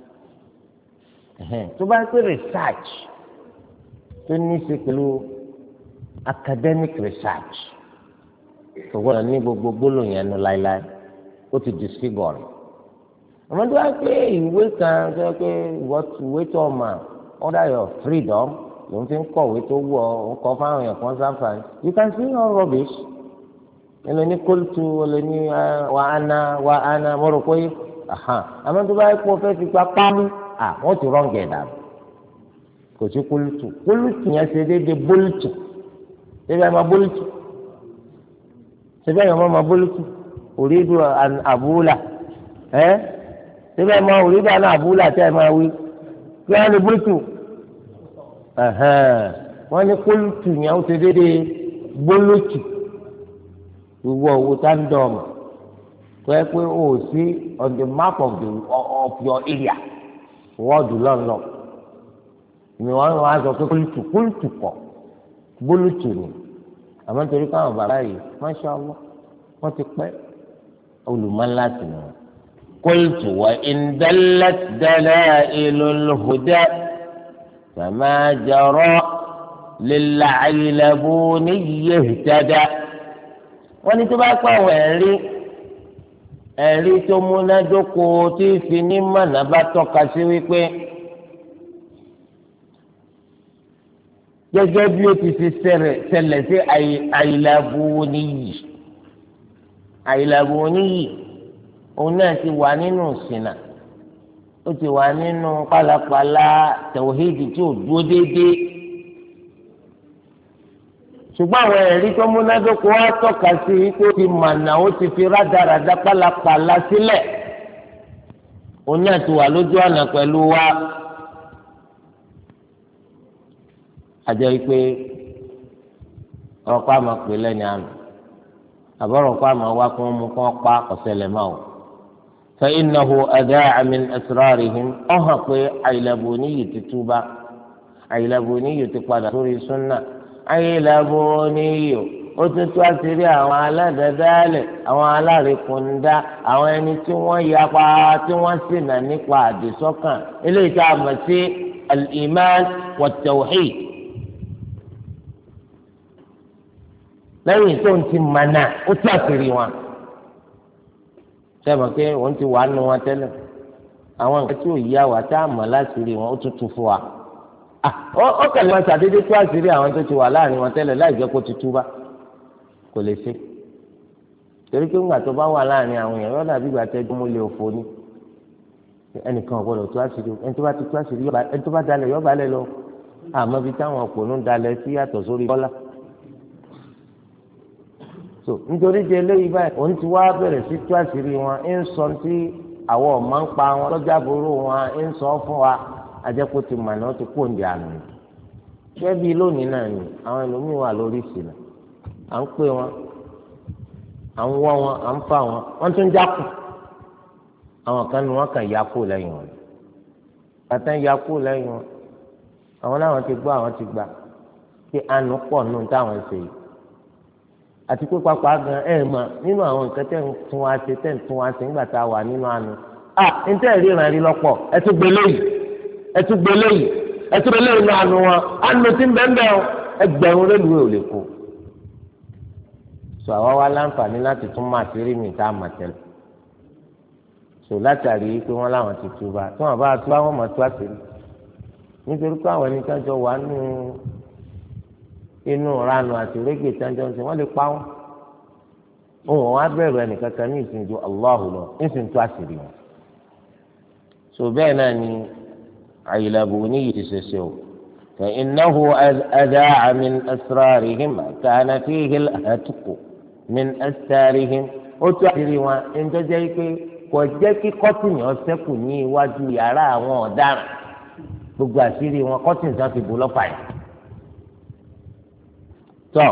tó bá ń pè research tó ní í ṣe pẹ̀lú academic research kò gbọ́dọ̀ ní gbogbo gbólóhùn yẹn nu láéláé ó ti disfigure àmọ́ tó bá pé ìwé kan tó yẹ pé ìwé tó ọmọ under your freedom ló ń fi ń kọ̀wé tó wù ọ́ ń kọ́ fáwọn èèyàn kan sáfàní you can see all rubbish ẹnu ní kóòtù ẹnu ní wà á ná wà á ná mo rò pé àmọ́ tó bá yẹ kó o fẹ́ fi pa pámú à wọ́n ti rọ́ǹgẹ̀ dànù kò sí kóòtù kóòtù yẹn ṣe déédéé bólútù ṣébí ẹ máa bólútù ṣébí ẹ máa bólútù òrídù àbúlà ẹ ṣébí ẹ máa òrídù àbúlà tẹ́ ẹ máa wí kí wọ́n ní bólútù wọ́n ní kóòtù yẹn ó ṣe déédéé bólútù ìwọ owó tá ń dọ̀ ọ̀mọ̀ tó yẹ pé o ò sí on the map of the of your area wọ́ọ̀dù lọ́nà ni wọ́n wá sọ pé kúlùtù kúlùtù kọ̀ bólútù ni àmọ́ nítorí káwọn bàbá yìí Masha Allah wọ́n ti pẹ́ olùmọ̀lá sí ni wọ́n. kúlùtù wa in dallat dalailul huda fama jara lil-'aylabuni ihtada wọ́n ní tó bá pa àwọn ẹ̀rí ẹ̀rí tó múnádóko tí fi ní mọ̀nà bá tọ́ka sí wípé gẹ́gẹ́ bí ó ti ṣe ṣẹlẹ̀ sí Àyìnlábùníyì Àyìnlábùníyì òun náà ti wà nínú ṣìnà ó ti wà nínú pálapàla tẹ̀wéhídì tí ò dúró déédéé ṣùgbọ́n àwọn ẹ̀rí tó múnádóko wá tọ́ka sí wípé ó ti mọ̀nà ó ti fi rádaràdá pálapàla sílẹ̀ òun náà ti wà lójú ọ̀nà pẹ̀lú wa. àjẹ́ wípé ọ̀rọ̀kọ́ àmọ́ pè lẹ́ni àná àbọ̀rọ̀kọ́ àmọ́ wá kí wọ́n mú kí wọ́n pa ọ̀sẹ̀lẹ̀ máa wò fa innahu adaa min asrarihim ọ̀ hàn pé Àyìnlábùníyì ti túbá Àyìnlábùníyì ti padà sórí súnà Àyìnlábùníyì ó tún tó àṣírí àwọn aládàádáálẹ̀ àwọn alárekùndá àwọn ẹni tí wọ́n yapa tí wọ́n sì nà nípa àdìsọ́kàn eléyìí tá a mọ̀ sí al-iman wa tawhid. lẹ́yìn tó ń ti mànà ó tí àṣírí wọn sẹ́wọ̀n pé wọ́n ti wà nù wọn tẹ́lẹ̀ àwọn nǹkan tí ò yá wa tá a mọ̀ láṣírí wọn ó tuntun fún wa ó kẹlẹ wọn ṣàdédé tó àṣírí àwọn tó ti wà láàrin wọn tẹ́lẹ̀ láì jẹ́ kó ti túbá kò lè ṣe torí pé ńgbà tó bá wà láàrin àwọn èèyàn yọ̀ọ́ dàbí ìgbà tẹ́ dúnmọ́ lé òfò ni ẹnìkan ọ̀gbọ́dọ̀ tó àṣírí ẹni tó bá ti tó àṣírí ẹni tó bá dalẹ̀ yọ̀ọ́ balẹ̀ lọ àmọ́ bí táwọn òpònú dalẹ̀ sí yàtọ̀ sórí bọ́lá so nítorí di eléyìí báyìí òun ti wá bẹ̀rẹ̀ sí tó àṣírí wọn ń sọ sí àwọn ọ̀mọ́ ń pa wọn lọ́jà burú wọn ń sọ fún wa ajẹ́kó ti mọ̀ náà ti kó òǹdí àná ṣé bíi lónìí náà ni àwọn ẹlòmíín wà lórí ìsìnà à ń pè wọn à ń wọ́ wọn à ń fà wọn wọ́n tún jákù àwọn kan ní wọ́n kàn ya kú lẹ́yìn wọn bàtà ń ya kú lẹ́yìn wọn àwọn làwọn ti gbọ́ àwọn ti gbà pé àánú pọ̀ nù táwọn ṣe yìí àti pé pápá gan ẹ̀ mọ̀ nínú àwọn nǹkan tẹ̀ ń tún wá ṣe tẹ̀ ń tún wá ṣe nígbà tá a wà nínú àánú à ń tẹ̀ ríran rí lọ́pọ̀ ẹ tún gbé léyìí ẹ tún gbé léyìí ẹ tún gbé léyìí nínú àánú wọn àánú ti ń bẹ́ẹ̀ bẹ́ẹ̀ ẹgbẹ̀rún rélùwé ò lè kó so àwa wá láǹfààní láti tún máa ṣe rí mi tá a mà tẹ́lẹ̀ so látàrí pé wọ́n láwọn ti túbà tí wọ́n bá túbà wọ́n mọ̀ tó àṣírí nítorí pé àwọn ẹni tájọ wà nù inú ranu àti rẹ́gbẹ̀ tájọ ń sè wọ́n lè pa wọ́n òun wá bẹ̀rù ẹnìkankan ní ìsìn ju Allahu lọ ìsìn tó àṣírí wọn so bẹ́ẹ̀ náà ni àyìnlábù oníyì ti ṣe ṣe o فإنه أذاع من أسرارهم كان فيه الهتك من أستارهم ó tó àṣírí wọn ẹni tó jẹ́ pé kò jẹ́ kí kọ́tìnì ọ̀sẹ́kù ní iwájú yàrá àwọn ọ̀daràn gbogbo àṣírí wọn kọ́tìnì tó fi bò lọ́fà yìí. tọ́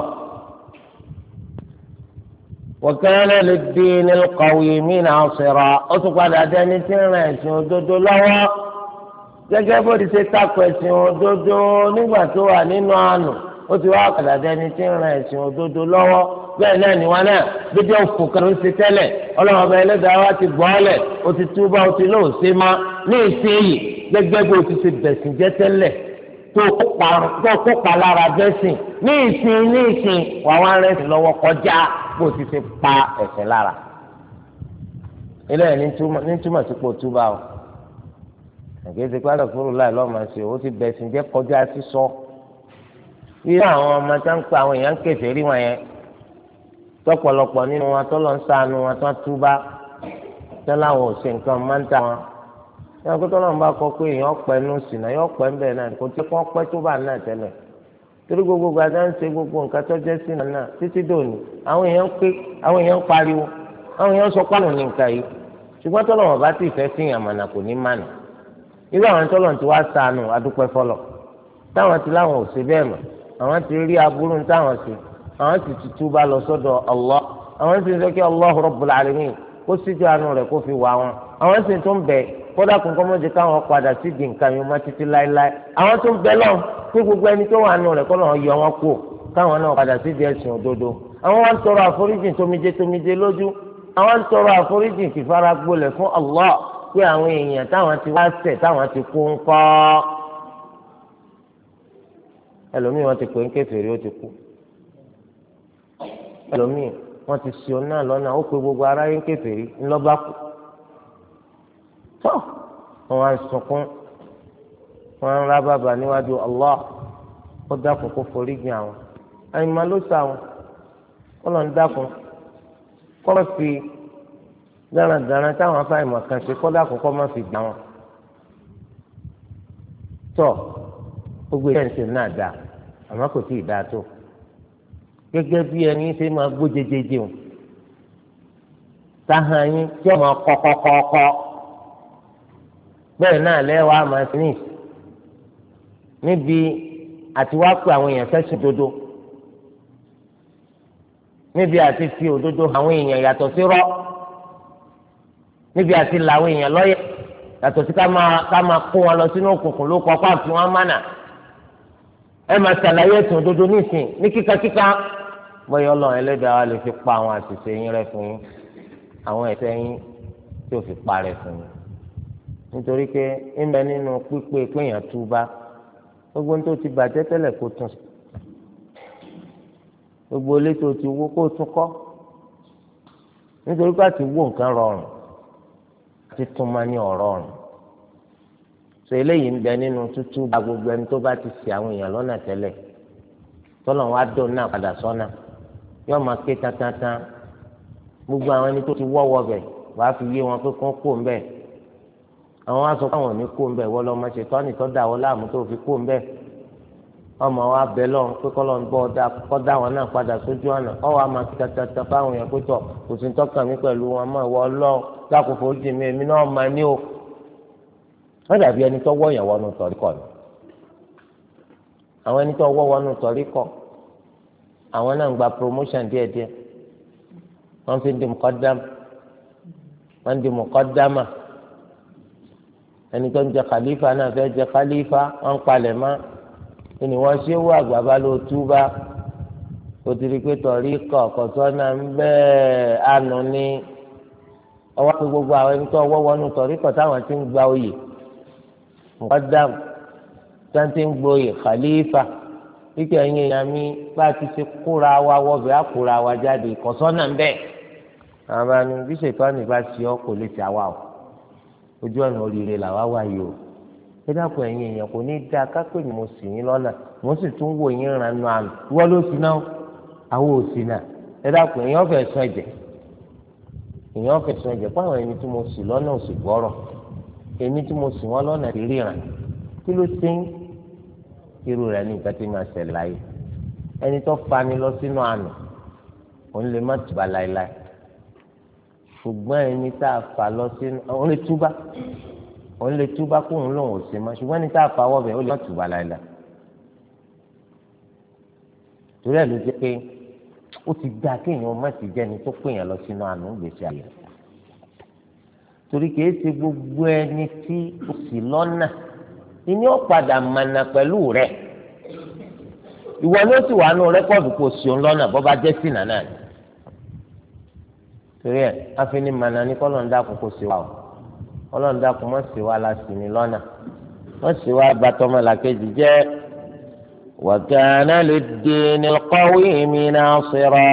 وكان للدين القويم ناصرا ó tún padà dẹni tí ń rìn ẹ̀sìn òdodo lọ́wọ́ gẹ́gẹ́ bó ti ṣe takò ẹ̀sìn òdodo nígbà tó wà nínú àánú ó ti wá padà dẹni tí ń rìn ẹ̀sìn òdodo lọ́wọ́ bẹ́ẹ̀ náà ni wọn náà bíbí òfò kan ló ń ṣe tẹ́lẹ̀ ọlọ́run ọba ẹlẹ́dàá wa ti gbọ́ ọ́lẹ̀ ó ti túbọ̀ ó ti lóò ṣe má ní ìsinyìí gẹ́gẹ́ bí o ti ṣe bẹ̀sìn jẹ́ tẹ́lẹ̀ tó kópa lára bẹ́sìn ní ìsìn ní ìsìn wà wá rẹ̀ sí lọ́wọ́ kọjá bó ti ṣe pa ẹ̀ṣẹ̀ lára. ilé ẹ̀ ní túmọ̀ sí pò túbà o àgbẹ̀sẹ̀ pàdé fúru láì lọ́mọ sí o ó ti bẹ̀sìn jẹ́ kọjá sísọ. irú àwọn ọmọ tá ń pa àwọn èèyàn kẹfẹ́ rí wọn yẹn tọ́pọ̀lọpọ̀ nínú wọn tó lọ ń ṣàánú wọn tó túbá tó láwọn ò ṣe nǹkan máa ń ta wọn yẹn kó tó lọ́n bá kọ pé èèyàn pẹ́ nù sínú yóò pẹ́ ń bẹ̀ náà kò tí kò pẹ́ tó bá náà tẹ́lẹ̀ torí gbogbo gbàdá ń ṣe gbogbo nǹkan tó jẹ́ sínú náà títí dòní àwọn èèyàn pé àwọn èèyàn pariwo àwọn èèyàn sọ pààlù ní nǹkan yìí ṣùgbọ́n tó lọ́wọ́ bá ti fẹ́ fìyàn mọ̀nà kò ní mànà irú àwọn tó lọ́n ti wá ṣàánú adúpẹ́ fọlọ̀ táwọn ti láwọn ò ṣe bẹ́ẹ̀ mọ̀ àwọn ti rí aburú táwọn ṣe àwọn sì ti túbà lọ sọ́dọ̀ Allah àwọn sì ń sọ kí Allah Rabbul Alamin kó síjú àánú rẹ̀ kó fi wá wọn àwọn sì tún bẹ̀ kódà kún kọ́mọ́dé káwọn padà sí di nǹkan yìí má títí láéláé àwọn tún bẹ̀ lọ kí gbogbo ẹni tó wà nù rẹ̀ kó lọ́ọ́ yọ wọn kú káwọn náà padà sí di ẹ̀sìn òdodo àwọn wá ń tọrọ àforíjì tómijé tómijé lójú àwọn ń tọrọ àforíjì fìfara gbolẹ̀ fún Allah pé àwọn èèyàn táwọn ti wá ṣẹ̀ táwọn ti kú ńkọ́ ẹlòmíì wọn ti pè ń kèfèrí ó ti kú ẹlòmíì wọn ti sọ náà lọ́nà ó pe gbogbo aráyé kèfèrí ńlọ́ba kù tó wọn wá ń sunkún wọn ń rá bàbà níwájú Allah ó dákun kó forí gbìn àwọn àyìnbá ló sà wọn kó lọ́n dákun kó lọ́ fi dáradára táwọn afáìmọ̀ kan ṣe kó dákun kó má fi gbà wọn tó gbogbo ìṣẹ̀ǹsì náà dáa àmọ́ kò tí ì dáa tó gẹ́gẹ́ bí ẹni ṣe máa gbó jẹjẹjẹ o táhàn yín tí ọmọ kọ́kọ́kọ́kọ́ bẹ́ẹ̀ náà lẹ́wàá máa sneeze níbi àti wá pé àwọn èèyàn fẹ́sùn dodo níbi àti fi òdodo àwọn èèyàn yàtọ̀ sí rọ́ níbi àti làwọn èèyàn lọ́yẹ̀ yàtọ̀ sí ká máa ká máa kó wọn lọ sínú òkùnkùn ló kọ́ pàǹtí wọn mánà ẹ máa ṣàlàyé ẹ̀sùn òdodo nísìn ní kíkakíka bóyá ọlọ́run ẹlẹ́dàá wa lè fi pa àwọn àṣìṣe yín rẹ́ fún yín àwọn ẹ̀ṣẹ̀ yín tí ò fi parẹ́ fún yín nítorí pé ń bẹ nínú pípé péyàn túbá gbogbo ní tó ti bàjẹ́ tẹ́lẹ̀ kó tún gbogbo ilé tó ti wó kó tún kọ́ nítorí pé àti wó nǹkan rọrùn àti tún máa ní ọ̀rọ̀ ọ̀rùn sọ eléyìí ń bẹ nínú tútú bá gbogbo ẹni tó bá ti ṣì àwọn èèyàn lọ́nà tẹ́lẹ̀ tọ́lọ̀ wọn á dùn náà padà sọ́nà yóò máa ké tantantan gbogbo àwọn ẹni tó ti wọ́wọ́ bẹ̀ wàá fi yé wọn pé kó kó ń bẹ̀ àwọn wá sọ pé àwọn ò ní kó ń bẹ̀ wọ́n lọ́ máa ṣe tọ́ni tó dà wọ́n láàmú tó fi kó ń bẹ̀ ọmọ wa bẹ lọ́n pé kọ́lọ́n bọ́ kọ́ dá wọn náà padà sójú ọ̀nà ọwọ́ àmà tata fáwọn èèyàn pé tọ̀ kò sí tọ́kàn mi pẹ̀lú wọn mọ́ ìwọ ọlọ́ọ̀ dákòfò jì mí èmi náà máa ní o wọ́n dàbí ẹni tó wọ́ yẹn wọnú tọ̀ríkọ̀ ni àwọn ẹni tó wọ́ wọnú tọ̀ríkọ̀ àwọn náà ń gba promotion díẹ̀díẹ̀ wọ́n fi di mùkọ́dámà wọ́n di mùkọ́dámà ẹni tó ń jẹ khalifa náà fẹ́ jẹ khalifa wọ́n ń palẹ̀ mọ́ ẹni wọ́n ṣé wọ àgbàbá ló túbá o ti rí pé tọ̀ríkọ̀ kọ̀tọ́ náà ń bẹ́ẹ̀ àánú ní ọwọ́ pé gbogbo àwọn ẹni tó wọ́ wọnú tọ̀ríkọ̀ táwọn ti ń gba oyè mùkọ́dám tí wọ́n ti ń gboyè khalifa wíkẹ́ ẹ̀yin èèyàn mi bá ti ṣe kóra wa wọ́bẹ̀ á kóra wa jáde kọ̀sọ́nà ń bẹ́ẹ̀ àwọn bá ní bí ṣètọ́nì bá ṣe ọ́ kò lè ṣe àwa o ojú ọ̀nà oríire làwa wà yìí o ẹ dákun ẹ̀yin èèyàn kò ní í dáa kápẹ́ ni mo sì yín lọ́nà mo sì tún wò yín ràn nù àná wọ́n ló sì náà àwọn ò sì náà ẹ dákun èèyàn fẹ́ sọ ẹ̀jẹ̀ èèyàn fẹ́ sọ ẹ̀jẹ̀ fáwọn ẹni tí mo sì lọ́nà ò sì gbọ́rọ̀ èmi tí mo sì wọ́n lọ́nà ti ríran kí ló ṣe ń irú rẹ̀ ní nǹkan tí máa ṣẹlẹ̀ láyé ẹni tó fani lọ sínú àná òun lè má tùbà láéláé ṣùgbọ́n ẹni tá a fà lọ sínú òun lè túbà òun lè túbà kó òun lòun ò sí mọ́ ṣùgbọ́n ẹni tá a fà wọ́bẹ̀ ó lè má tùbà láéláé torí ẹ̀ ló jẹ́ pé ó ti dá kéèyàn má ti jẹ́ni tó pèèyàn lọ sínú àná gbèsè àyè torí kìí ṣe gbogbo ẹni tí ó sì lọ́nà ìní ó padà mànà pẹ̀lú rẹ̀ ìwọ ló sì wà nù rẹ́kọ̀dù kò sí òun lọ́nà bọ́ bá jẹ́ sí nànà ni torí ẹ̀ àfin mànà ní kọ́ lọ́n dákun kò sí wa o ọlọ́run dákun mọ́ sí wa la sì ní lọ́nà mọ́ sí wa bàtọ́mọlàkejì jẹ́ wa kana lid-dini al-qawimi nasira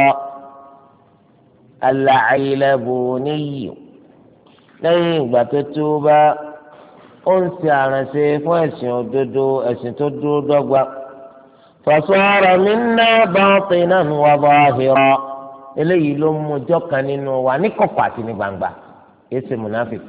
al-Aylabuni lẹ́yìn ìgbà tó túbá ó ń ṣe àrànṣe fún ẹ̀sìn òdodo ẹ̀sìn tó dúró dọ́gba fasara minna batinan wa zahira eléyìí ló mú ọjọ́ kan nínú wa ní kọ̀kọ̀ àti ní gbangba kìí ṣe mùnáfìkì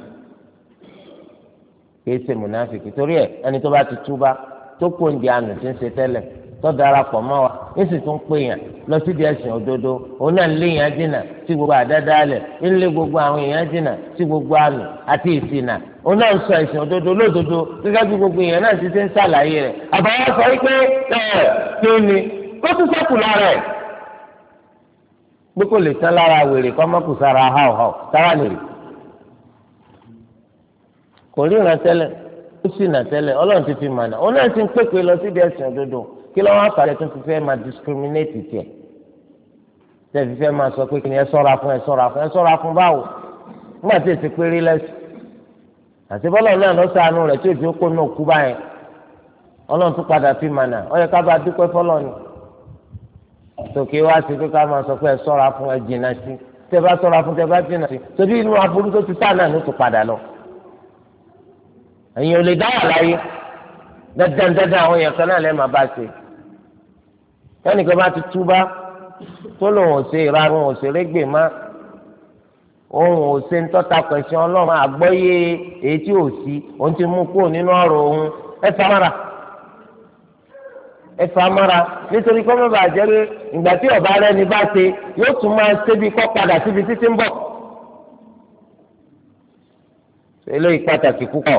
kìí ṣe mùnáfìkì torí ẹ̀ ẹni tó bá ti túbá tó kó ń di àná tí ń ṣe tẹ́lẹ̀ tó darapọ̀ mọ́ wa níṣì tún pè yàn lọ sí di ẹ̀sìn òdodo òun náà ń lé yàn jìnnà sí gbogbo àdádálẹ̀ ń lé gbogbo àwọn èèyàn jìnnà sí gbogbo àmì àti ìṣìnà òun náà ń sọ ẹ̀sìn òdodo lódodo gẹ́gẹ́ bí gbogbo èèyàn náà ti ṣe ń ṣàlàyé rẹ̀ àbáwá sọ wípé ẹ̀ kí ni ó tún sẹ́kù lára ẹ̀ pé kò lè tán lára wèrè kọ́ mọ́kù sára háùháù sára nìrì kò ríran tẹ́lẹ̀ ó sì nà tẹ́lẹ̀ ọlọ́run ti fi mànà òun náà ti ń pèpè lọ sí di ẹ̀sìn òdodo kí ló wá fàlẹ́ tó fi fẹ́ máa discriminate tiẹ̀ tẹ́ fi fẹ́ máa sọ pé kí ni ẹ sọ́ra fún ẹ sọ́ra fún ẹ sọ́ra fún báwo nígbà tí èsì péré lẹ́sìn àti bọ́lá náà lọ sànù rẹ̀ tí èsì ó kó náà kú báyẹn ọlọ́run tún padà fi mànà ó yẹ ká bá dúpẹ́ fọlọ́ ni tòkè wá sí pé ká máa sọ pé ẹ sọ́ra fún ẹ jìnnà sí tẹ́ bá sọ́ra fún tẹ́ bá jìnnà sí tóbi inú aburú tó ti sáà náà ló tún padà lọ ẹ̀yin ò lè dá wà láyé dandan dandan àwọn èèyàn kan náà lẹ́ẹ̀ máa bá ṣe ẹnìkan bá ti túbá tó lòun ò ṣe ìrarun ò ṣe régbè má òun ò ṣe ń tọ́ta pẹ̀sìn ọlọ́run àgbọ́yé èyí tí ò sí òun ti mú kúrò nínú ọ̀rọ̀ òun ẹ famara ẹ famara nítorí kọ́ mọ́ bàjẹ́ pé ìgbà tí ọ̀bá rẹ ní bá ṣe yóò tún máa ṣébi kọ́ padà síbi títí ń bọ̀ eléyìí pàtàkì púpọ̀.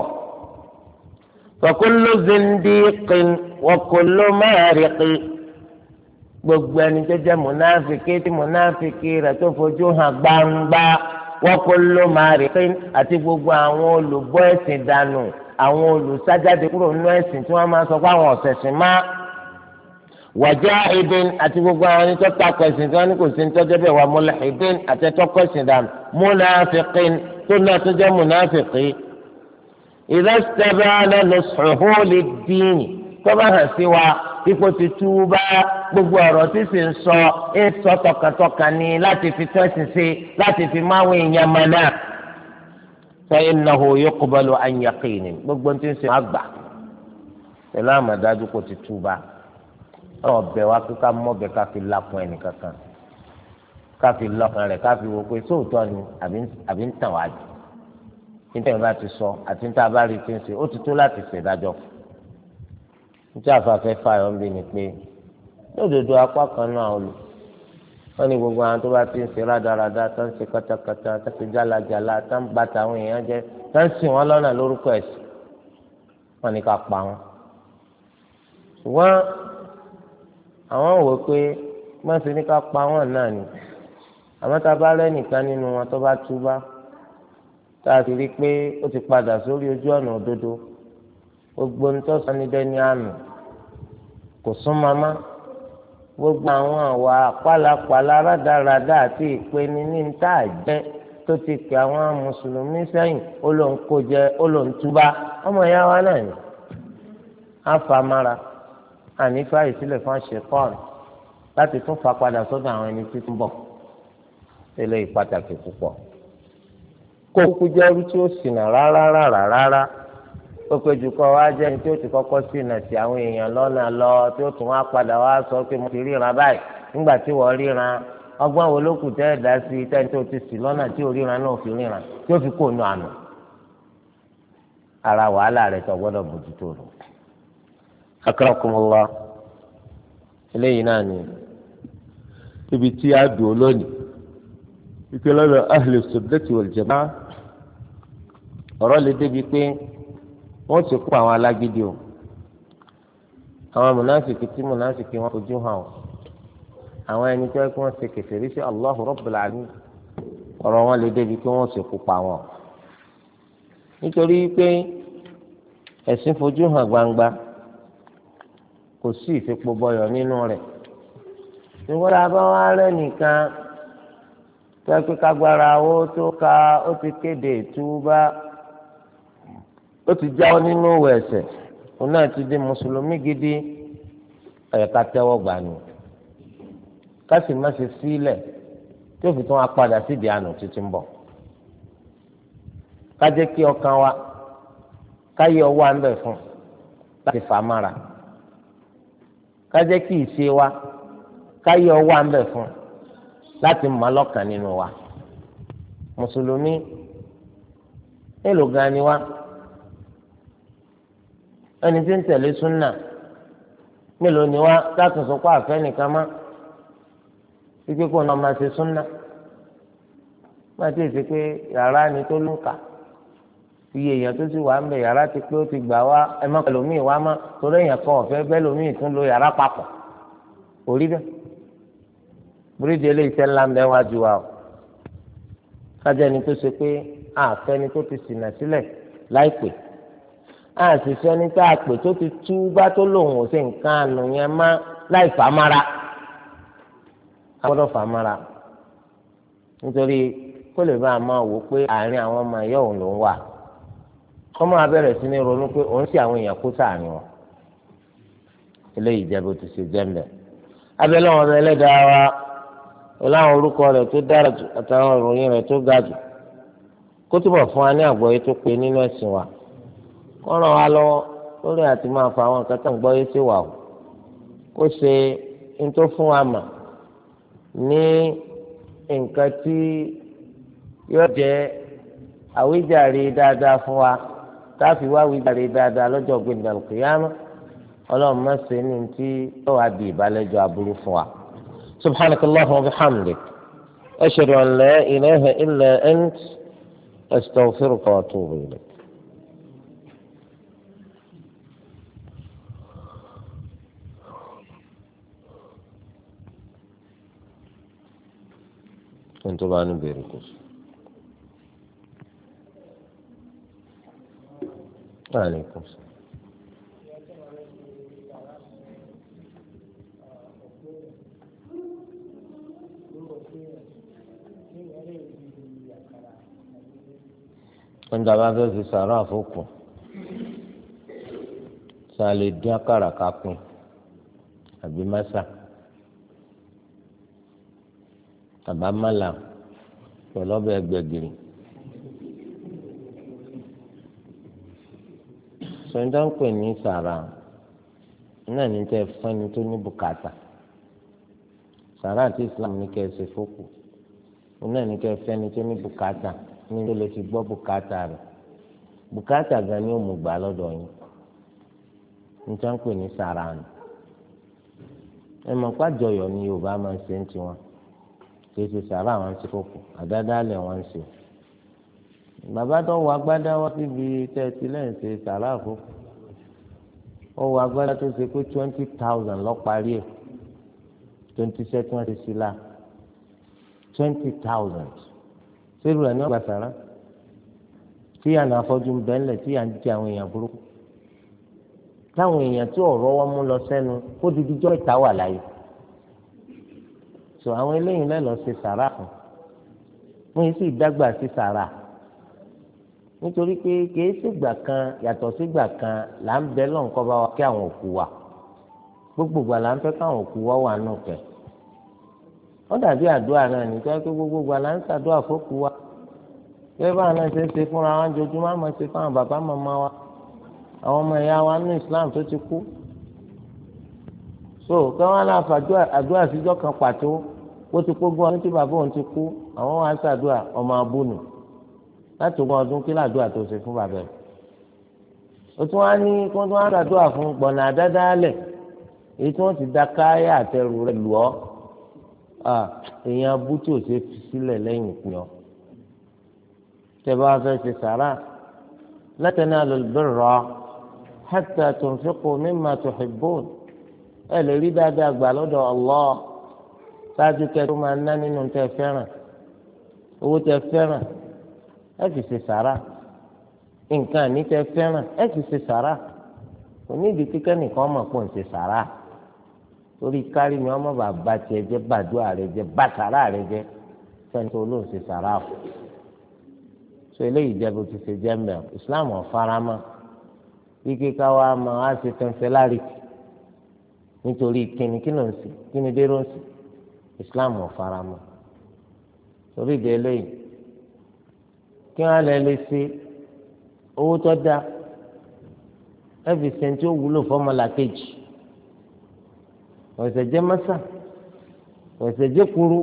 فكل زنديق وكل مارق gbogbo ẹni tó jẹ́ mùnáfìkì tí mùnáfìkì rẹ̀ tó fojú hàn gbangba wa kullu mariqin àti gbogbo àwọn olùbọ́ ẹ̀sìn dànù àwọn olùsájáde kúrò nínú ẹ̀sìn tí wọ́n máa sọ pé àwọn ọ̀sẹ̀sìn má wa jahidin àti gbogbo àwọn ẹni tó takò ẹ̀sìn tí wọ́n ní kò sí ní tọ́jú bẹ́ẹ̀ wa mulhidin àti ẹ̀tọ́kọ̀ ẹ̀sìn dànù munafiqin tó náà tó jẹ́ mùnáfìkì idha istabana nushuhu lid-din tó bá hàn sí wa ipò ti túbá gbogbo ọ̀rọ̀ tí sì ń sọ ń sọ tọkàntọkàn ni láti fi tẹ́sí sí láti fi máwọn èèyàn mọ̀nà fa innahu yuqbalu an yaqinin gbogbo tí ń ṣe má gbà pẹ̀lú àmọ̀dájú kò ti túba ọ̀bẹ wa kí ká mọ́bẹ ká fi lakun ẹnì kankan ká fi lọ́kàn rẹ̀ ká fi wo pé sóòótọ́ ni àbí ń tàn wá jù níta ìbá ti sọ àti níta bá rí i ti ń ṣe ó ti tó láti ṣèdájọ́ fún níta àfàfẹ́ fààyàn ń bí ni pé lódodo apá kan náà olù wọ́n ní gbogbo àwọn tó bá ti ń ṣe rádaràda tó ń ṣe katakata tó ń ṣe jálajàla tó ń bá tàwọn èèyàn jẹ tó ń sìn wọ́n lọ́nà lórúkọ ẹ̀sìn wọ́n ní ká pa wọn. ṣùgbọ́n àwọn wò pé wọ́n ṣe ní ká pa wọn náà ni àmọ́ tá a bá rẹ́nìkan nínú wọn tó bá túbá tá a sì rí i pé ó ti padà sórí ojú ọ̀nà òdodo gbogbo ń tọ́ sanidẹ́ni àmì kò sún mamá gbogbo àwọn àwa pálapàla rádaràda àti ìpeni ní níta àjẹ́ tó ti pè àwọn mùsùlùmí sẹ́yìn ó ló ń kó jẹ ó ló ń túbá ọmọ ìyá wa náà ni àfàmára ànífà ìsílẹ̀ fún àṣepọ́n láti tún fa padà sọ́dọ̀ àwọn ẹni tí ń bọ̀ eléyìí pàtàkì púpọ̀ kó kúkú jẹ́ ẹrú tí ó ṣìnà rárá rárá rárá ó pé jù kọ́ wá jẹ́ ẹni tí ó ti kọ́kọ́ ṣìnà sí àwọn èèyàn lọ́nà lọ tí ó tún wá padà wá sọ pé mo ti ríran báyìí nígbà tí wọ́n ríran ọgbọ́n wo ló kù tẹ́ ẹ̀ dá sí tẹ́ni tó ti sì lọ́nà tí ò ríran náà fi ríran tí ó fi kó nu àná ara wàhálà rẹ̀ tó gbọ́dọ̀ bójútó rẹ̀. akramakumullah eléyìí náà ni ibi tí a dùn lónìí ike lọ́dọ̀ ahlu sunnati wal jamaa ọ̀rọ̀ lè débi pé wọ́n ti kó àwọn alágídí o àwọn mùnáfìkì tí mùnáfìkì wọn fojú hàn o àwọn ẹni tó yẹ kí wọ́n ṣe kèfèrí sí Allahu Rabbul Alamin ọ̀rọ̀ wọn lè débi pé wọ́n sì kó pa wọn nítorí pé ẹ̀sìn fojú hàn gbangba kò sí ìfipò bọyọ̀ nínú rẹ̀ ìwọ́n la bá wá rẹ́ nìkan tó pé kágbára ó tó ká ó ti kéde ìtúbá ó ti jáwọ́ nínú òwò ẹ̀ṣẹ̀ òun náà ti di mùsùlùmí gidi ẹ̀ka tẹ́wọ́ gbà ní ká sì má ṣe sílẹ̀ tó fi tún wá padà sídìí àná títí ń bọ̀ ká jẹ́ kí ọkàn wa ká yẹ ọwọ́ à ń bẹ̀ fún láti fà á mára ká jẹ́ kí ìṣe wa ká yẹ ọwọ́ à ń bẹ̀ fún láti mọ̀ lọ́kàn nínú wa mùsùlùmí èlò gan ni wa ẹni tí ń tẹ̀lé súnà mélòó ni wa láti sọ pé àfẹ́ nìkan má wípé kó náà máa ṣe súnà má ti ṣe pé yàrá ni tó ló ń kà iye èèyàn tó sì wà ń bẹ yàrá ti pé ó ti gbà wá ẹ má pẹ̀lòmíì wá má torí èèyàn kan ọ̀fẹ́ bẹ́ẹ̀ lòmíì tún lo yàrá papọ̀ orí bẹ́ẹ̀ bíríìjì eléyìí tẹ́ ńlá ń bẹ́ wájú wa o kájẹ́ ni tó ṣe pé àfẹ́ni tó ti ṣìnà sílẹ̀ láìpẹ́ àṣìṣe ẹni tá a pè tó ti tú bá tó lòun ò ṣe nǹkan àná yẹn má láì fàmára a gbọ́dọ̀ fàmára nítorí kó lè bá a máa wò pé àárín àwọn ọmọ ẹ̀yọ́ òun ló ń wà kọ́mọ abẹ́rẹ́ sí ní ronú pé òun sì àwọn èèyàn kó sáàrin wọn eléyìí jẹ́ bó ti ṣe jẹ́ mbẹ́ abẹ́lẹ́ wọn bẹ ẹlẹ́dàá wa ọláwọn orúkọ rẹ̀ tó dára jù àtàwọn ìròyìn rẹ̀ tó ga jù kó túbọ̀ fún wa ní àgbọ́yé tó pé nínú ẹ̀sìn wa kó ràn wá lọ́wọ́ lórí àti máa fa àwọn nǹkan tó ń gbọ́yé sí wa o kó ṣe ní tó fún wa mà ní nǹkan tí yóò jẹ́ àwíjàre dáadáa fún wa táàfin wá àwíjàre dáadáa lọ́jọ́ gbẹ̀ndà al-qiyamah ọlọ́run má ṣe ní ti yóò wá di ìbálẹ́jọ́ aburú fún wa. سبحانك اللهم وبحمدك أشهد أن لا إله إلا أنت أستغفرك وأتوب إليك. أنتم بان بيركوس عليكم السلام. wọ́n dábàá fẹ́ fi sàrà àfọkù sá lè dín àkàrà kápín àbí mẹ́sà àbá mọ́là pẹ̀lú ọbẹ̀ gbẹ̀gìrì sọ̀ńdá ń pè ní sàrà náà ní tẹ́ fún ẹni tó ní bùkátà sàrà àti Islam ní kẹ́ ẹ ṣe fókù náà ní kẹ́ ẹ fẹ́ ẹni tó ní bùkátà ní tó lè fi gbọ́ bùkátà rẹ̀ bùkátà gan ni ó mú gbà lọ́dọ̀ yín ní tí wọ́n ń pè ní sàrà ni ẹ mọ̀ pàjọyọ̀ ni Yorùbá máa ń ṣe ń tiwọn kì í ṣe sàrà wọn ń ṣe fókù àdádálẹ̀ wọn ń ṣe bàbá tó wọ agbádá wá síbi tẹ́tí lẹ́yìn ṣe sàrà fókù ó wọ agbádá tó ṣe pé twenty thousand lọ parí ẹ̀ twenty seven twenty sí la twenty thousand sílùú ẹ̀ ní ọgbà sàrà tí àná afọ́jú ń bẹ́ńlẹ̀ tí à ń jẹ àwọn èèyàn burúkú táwọn èèyàn tí ọ̀rọ̀ wọn mú lọ sẹ́nu kó di díjọ́ ìta wà láyé so àwọn eléyìí lẹ́nu ṣe sàrà fún wọn yìí sì dágbà sí sàrà nítorí pé kìí sígbà kan yàtọ̀ sígbà kan là ń bẹ lọ́nkọ́ bá wa kí àwọn òkú wa gbogbo ìgbà là ń fẹ́ káwọn òkú wa wà nù kẹ́ wọ́n dàbí àdúrà náà nítorí pé gbogbo ìgbà là ń ṣàdúrà fókù wa bẹ́ẹ̀ báwọn náà ṣe ń ṣe fúnra wọn jojúmọ́ àmọ́ ṣe fún àwọn bàbá màmá wa àwọn ọmọ ìyá wa ní Islam tó ti kú so kí wọ́n náà fàdúrà àdúrà síjọ́ kan pàtó ó ti kó gbọ́n tí bàbá òun ti kú àwọn wa ṣàdúrà ọmọ abúnù láti ogún ọdún kí làdúrà tó ṣe fún bàbá rẹ̀ ó tún wá ní kí wọ́n tún wá ṣàdúrà fún gbọ̀nà àdádálẹ̀ èyí tí wọ́n ti da káyà àtẹrù rẹ̀ lù ọ́ èèyàn abú tí ò ṣe fi sílẹ̀ lẹ́yìn ìpín ọ́ tẹ́ bá fẹ́ ṣe sàrà la tanalul birra hatta tunfiqu mimma tuhibbun ẹ lè rí dáadáa gbà lọ́dọ̀ Allah ṣáájú kẹ́ tó máa ná nínú tẹ́ fẹ́ràn owó tẹ́ fẹ́ràn ẹ fi ṣe sàrà nǹkan àní tẹ́ fẹ́ràn ẹ fi ṣe sàrà onídìí kíkẹ́ nìkan mọ̀ pọ̀ ń ṣe sàrà torí kárí mi ọmọ bàbá tiẹ̀ jẹ́ bàdúrà rẹ jẹ́ bàtàrà rẹ jẹ́ fẹ́ni tó lóun ṣe sàrà fún so eléyìí jẹ́ bó ti ṣe jẹ́ mẹ́ọ̀ Islam ọ̀farama wíkẹ́ káwa máa wá ṣe tẹ́ńfẹ́lárìtì nítorí kíni kí ló ń sè kíni dé ló ń sè Islam ọ̀farama torí ìdí eléyìí kí wọ́n lè lè ṣe owó tó dáa ẹ̀fì sẹ́ńtì ó wúlò fọ́mọlà kejì ọ̀sẹ̀ jẹ́ mọ́sà ọ̀sẹ̀ jẹ́ kuru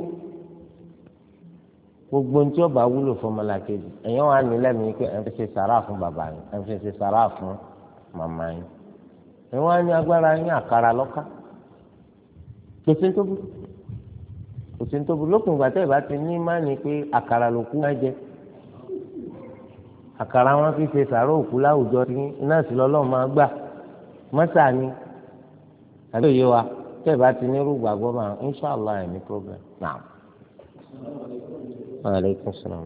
gbogbo ntí ọba wúlò fún ọmọlàkejì ẹ̀yàn wà ní lẹ́mìí pé ẹ̀ ń fi sàrà fún bàbá yín ẹ̀ ń fi sàrà fún màmá yín ẹ̀yàn wà ní agbára yín àkàrà lọ́ka kòsí tó burú kòsí tó burú lókun ìgbà tẹ́ ẹ̀ bá ti ní má ní pé àkàrà ló kú máa jẹ àkàrà wọn fi ṣe sàrà òkú láwùjọ ní iná sí lọ́lọ́run máa gbà mọ́sà ni àbí òye wa tẹ́ ẹ̀ bá ti ní irú gbàgbọ́ máa inṣàlá ẹ̀ ní problem náà. Aleykum salaam.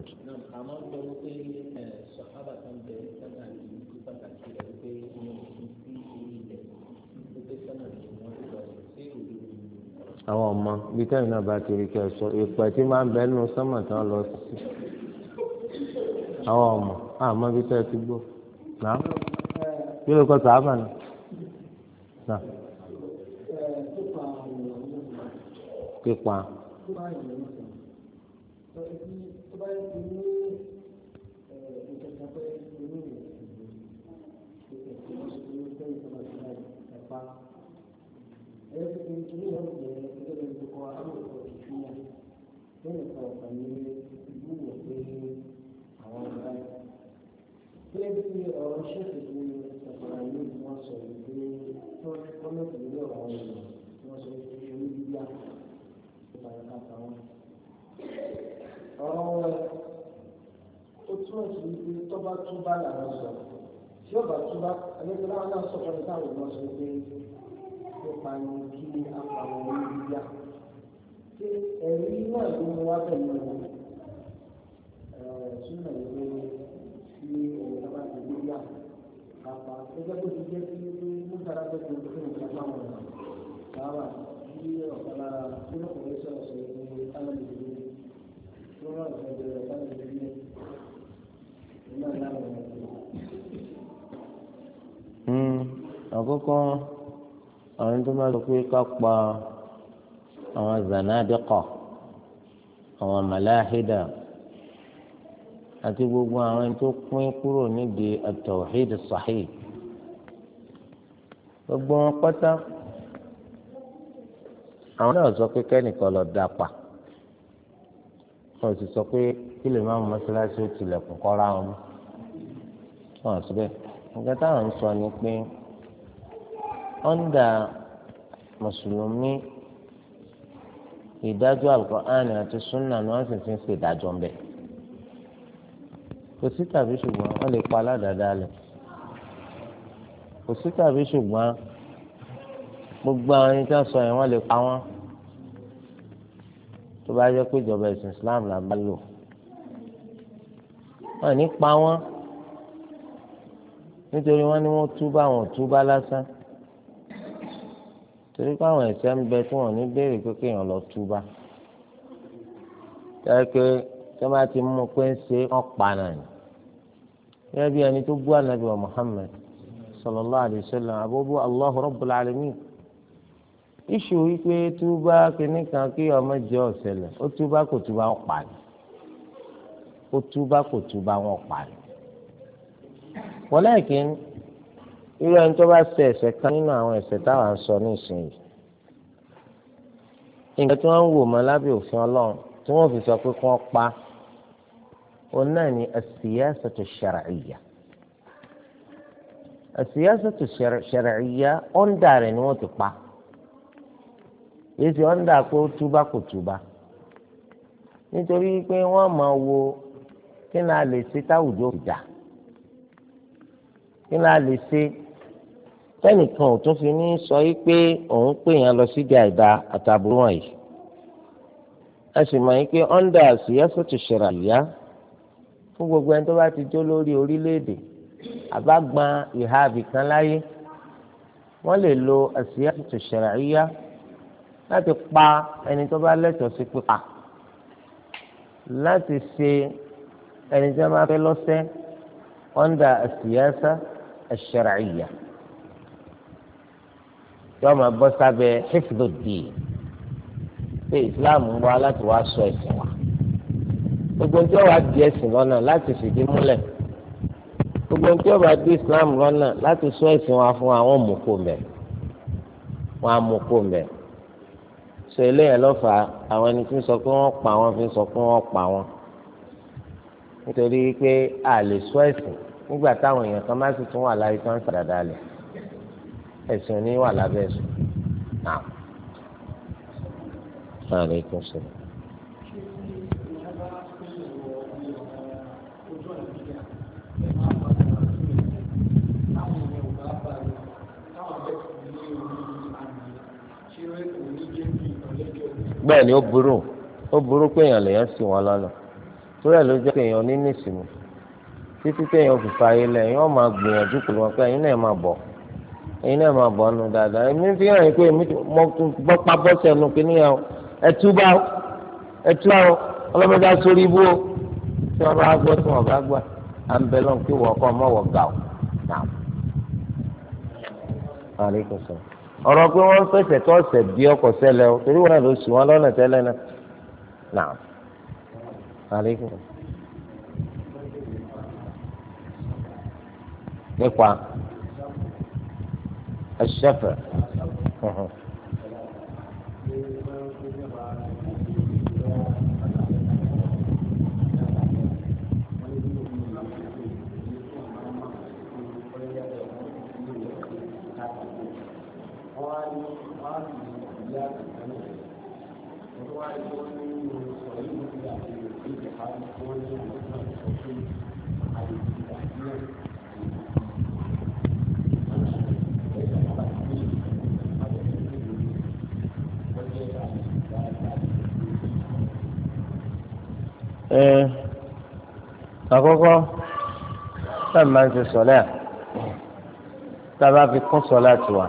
àwọn ọmọ bí kẹ́hìn náà bá ti rí kẹ́ ẹ sọ ìpè tí máa ń bẹ nínú sọ́mọ̀ tí wọ́n lọ sí àwọn ọmọ àmọ́ bí kẹ́ ẹ ti gbọ́ náà kí ló kọ́ sàáfà náà náà pípa. Tọ́ba túbá làwọn sọ tí ó bá túbá ẹgbẹ́ láwọn náà sọ̀rọ̀ ní táwọn ọmọ sọ pé ó pa ní kí apàwọn orí yíyá ṣé ẹ̀rí náà ló mú wá pẹ̀lú súnà ìwé sí ẹ̀yẹ tó bá ti yíyá apá ẹgbẹ́ tó ti jẹ́ sí pé nígbàdá tó ti tó fún ìjọba àwọn ọ̀nà sábà tí ọ̀kan lára tí ó kọ̀ lẹ́sẹ̀ ọ̀sẹ̀ ní kálẹ̀ ìdílé tó rọ̀ ìfẹ́ bẹ̀rẹ̀ kálẹ̀ ìdílé. àkọ́kọ́ àwọn tó máa sọ pé ká pa àwọn zanadiqa àwọn malahida àti gbogbo àwọn tó pín kúrò nídìí at-tawhid as-sahih gbogbo wọn pátá àwọn náà sọ pé kẹ́nìkan lọ dá pa wọn sì sọ pé kí lè má mú mọ́ṣáláṣí ó tilẹ̀kùn kọ́ra wọn wọn àti bẹ́ẹ̀ nǹkan táwọn ń sọ ni pé ọ́ndà mùsùlùmí ìdájọ́ Al-Qur'ani àti súnà ni wọ́n sì fi ń ṣe ìdájọ́ ń bẹ̀ kò sí tàbí ṣùgbọ́n wọ́n lè pa aládàáda lẹ̀ kò sí tàbí ṣùgbọ́n gbogbo àwọn ẹni tí wọ́n sọ yẹn wọ́n lè pa wọ́n tó bá jẹ́ pé ìjọba ìsìn Islam là bá lò wọ́n ní pa wọ́n nítorí wọ́n ní wọ́n túbá wọn ò túbá lásán torí pé àwọn ẹ̀ṣẹ̀ ń bẹ tí wọ́n ní béèrè pé kéèyàn lọ túbá tẹ́ pé tí wọ́n bá ti mú pé ń ṣe wọ́n pa náà ni gẹ́gẹ́ bí ẹni tó bú ànábì wa Muhammad sallallahu alayhi wa sallam àbúrò Allahu Rabbul Alamin iṣu wípé túbá kìíní kan kí ọmọ jẹ ọ̀sẹ̀lẹ̀ ó túbá kò túbá wọn pa ni ó túbá kò túbá wọn pa ni wọ́n lẹ́ẹ̀kín irú ẹni tó bá ṣe ẹ̀ṣẹ̀ kan nínú àwọn ẹ̀ṣẹ̀ táwọn ń sọ ní ìsinyìí nǹkan tí wọ́n ń wò mọ́ lábẹ́ òfin Ọlọ́run tí wọ́n fi sọ pé kí wọ́n pa òun náà ni as-siyasatu ash-shar'iyya as-siyasatu ash-shar'iyya ọ̀ndà rẹ̀ ni wọ́n ti pa èsì ọ̀ndà pé ó túbá kò túbá nítorí pé wọ́n máa wo kí ni a lè ṣe táwùjọ ìjà kí ni a lè ṣe tẹ́nìkan ò tún fi ní sọ yí pé òun pè yẹn lọ sí àìdá àtàbúrò wọ̀nyí ẹ sì mọ̀ yí pé ọ̀ndà siyasatu shar'iyya fún gbogbo ẹni tó bá ti jó lórí orílẹ̀-èdè àbágbọn ìhà àbìkan láyé wọ́n lè lo siyasatu shar'iyya láti pa ẹni tó bá lẹ́tọ̀ọ́ sí pípa láti ṣe ẹni tí wọ́n máa fẹ́ lọ́sẹ̀ ọ̀ndà siyasa ash-shar'iyya yóò máa bọ́ sábẹ́ hifdud-din pé Islam ń wá láti wá sọ ẹ̀sìn wa gbogbo ní tí wọ́n wá di ẹ̀sìn lọ́nà láti fìdí múlẹ̀ gbogbo ní tí wọ́n bá di Islam lọ́nà láti sọ ẹ̀sìn wa fún àwọn òmùkò mẹ́ wọn àmùkò mẹ́ sọ eléyàn lọ́fà àwọn ẹni tí ń sọ pé wọ́n pa wọ́n fi ń sọ pé wọ́n pa wọ́n nítorí pé a lè sọ ẹ̀sìn nígbà táwọn èèyàn kan bá sì tún wà láyé tó ń sàdádà lẹ̀ ẹ̀sìn ní wà lábẹ́ ẹ̀sùn náà. Alaikum salaam. bẹ́ẹ̀ ni ó burú ó burú pé èèyàn lèèyàn sì wọ́n lọ́nà torí ẹ̀ ló jẹ́ pé èèyàn ní nísìmí títí téèyàn fi fààyè lẹ̀ èèyàn máa gbìyànjú pẹ̀lú wọn pé ẹ̀yin náà máa bọ̀ ẹ̀yin náà máa bọ̀ nù dáadáa èmi fi hàn yín pé èmi mo gbọ́ pa bọ́sẹ̀ nù kí níyàwó ẹtúbà ẹtúbà ọlọ́mọdé sórí ibú o tí wọ́n bá gbọ́ tí wọ́n bá gbà à ń bẹ lọ́n kí wọ́n kọ́ mọ́ wọ́n gà ó náà. ọ̀rọ̀ pé wọ́n ń fẹsẹ̀ tó ọ̀sẹ̀ bí ọkọ̀ sẹ́lẹ̀ o torí wọn náà ló sùn wọn lọ́nà tẹ́lẹ̀ náà náà. nípa ẹ̀ṣẹ̀fẹ̀. ẹ àkọ́kọ́ táà máa ń ṣe sọlẹ tá a bá fi kún sọlá tiwa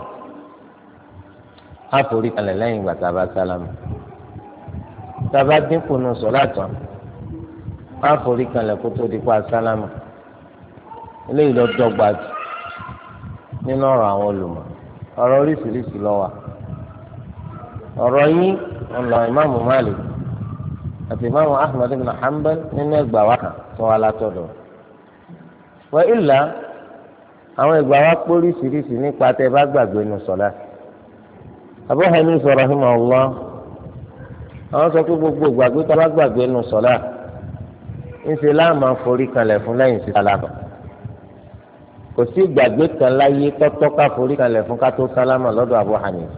á forí kalẹ̀ lẹ́yìn ìgbà tá a bá sálámù tá a bá dínkù nù sọlá tán á forí kalẹ̀ kó tó di pa sálámù eléyìí lọ dọ́gba jù nínú ọ̀rọ̀ àwọn olùmọ̀ ọ̀rọ̀ oríṣiríṣi ló wà ọ̀rọ̀ yìí ọ̀nà ìmáàmù Malik àti ìmáàmù Ahmad ibn Hanbal nínú ẹgbàá wa kan tó wà látọ̀dọ̀ wa ilà àwọn ìgbà wa póríṣiríṣi nípa tẹ́ bá gbàgbé nù sọ̀lá. Abu Hanifa rahimahullah àwọn sọ pé gbogbo gbàgbé tó bá gbàgbé nù sọ̀lá ńṣe láàmú forí kanlẹ̀ fún lẹ́yìn sí sálámà. Kò sí gbàgbé kan láyé tọ́tọ́ ká forí kanlẹ̀ fún ká tó sálámà lọ́dọ̀ Abu Hanifa.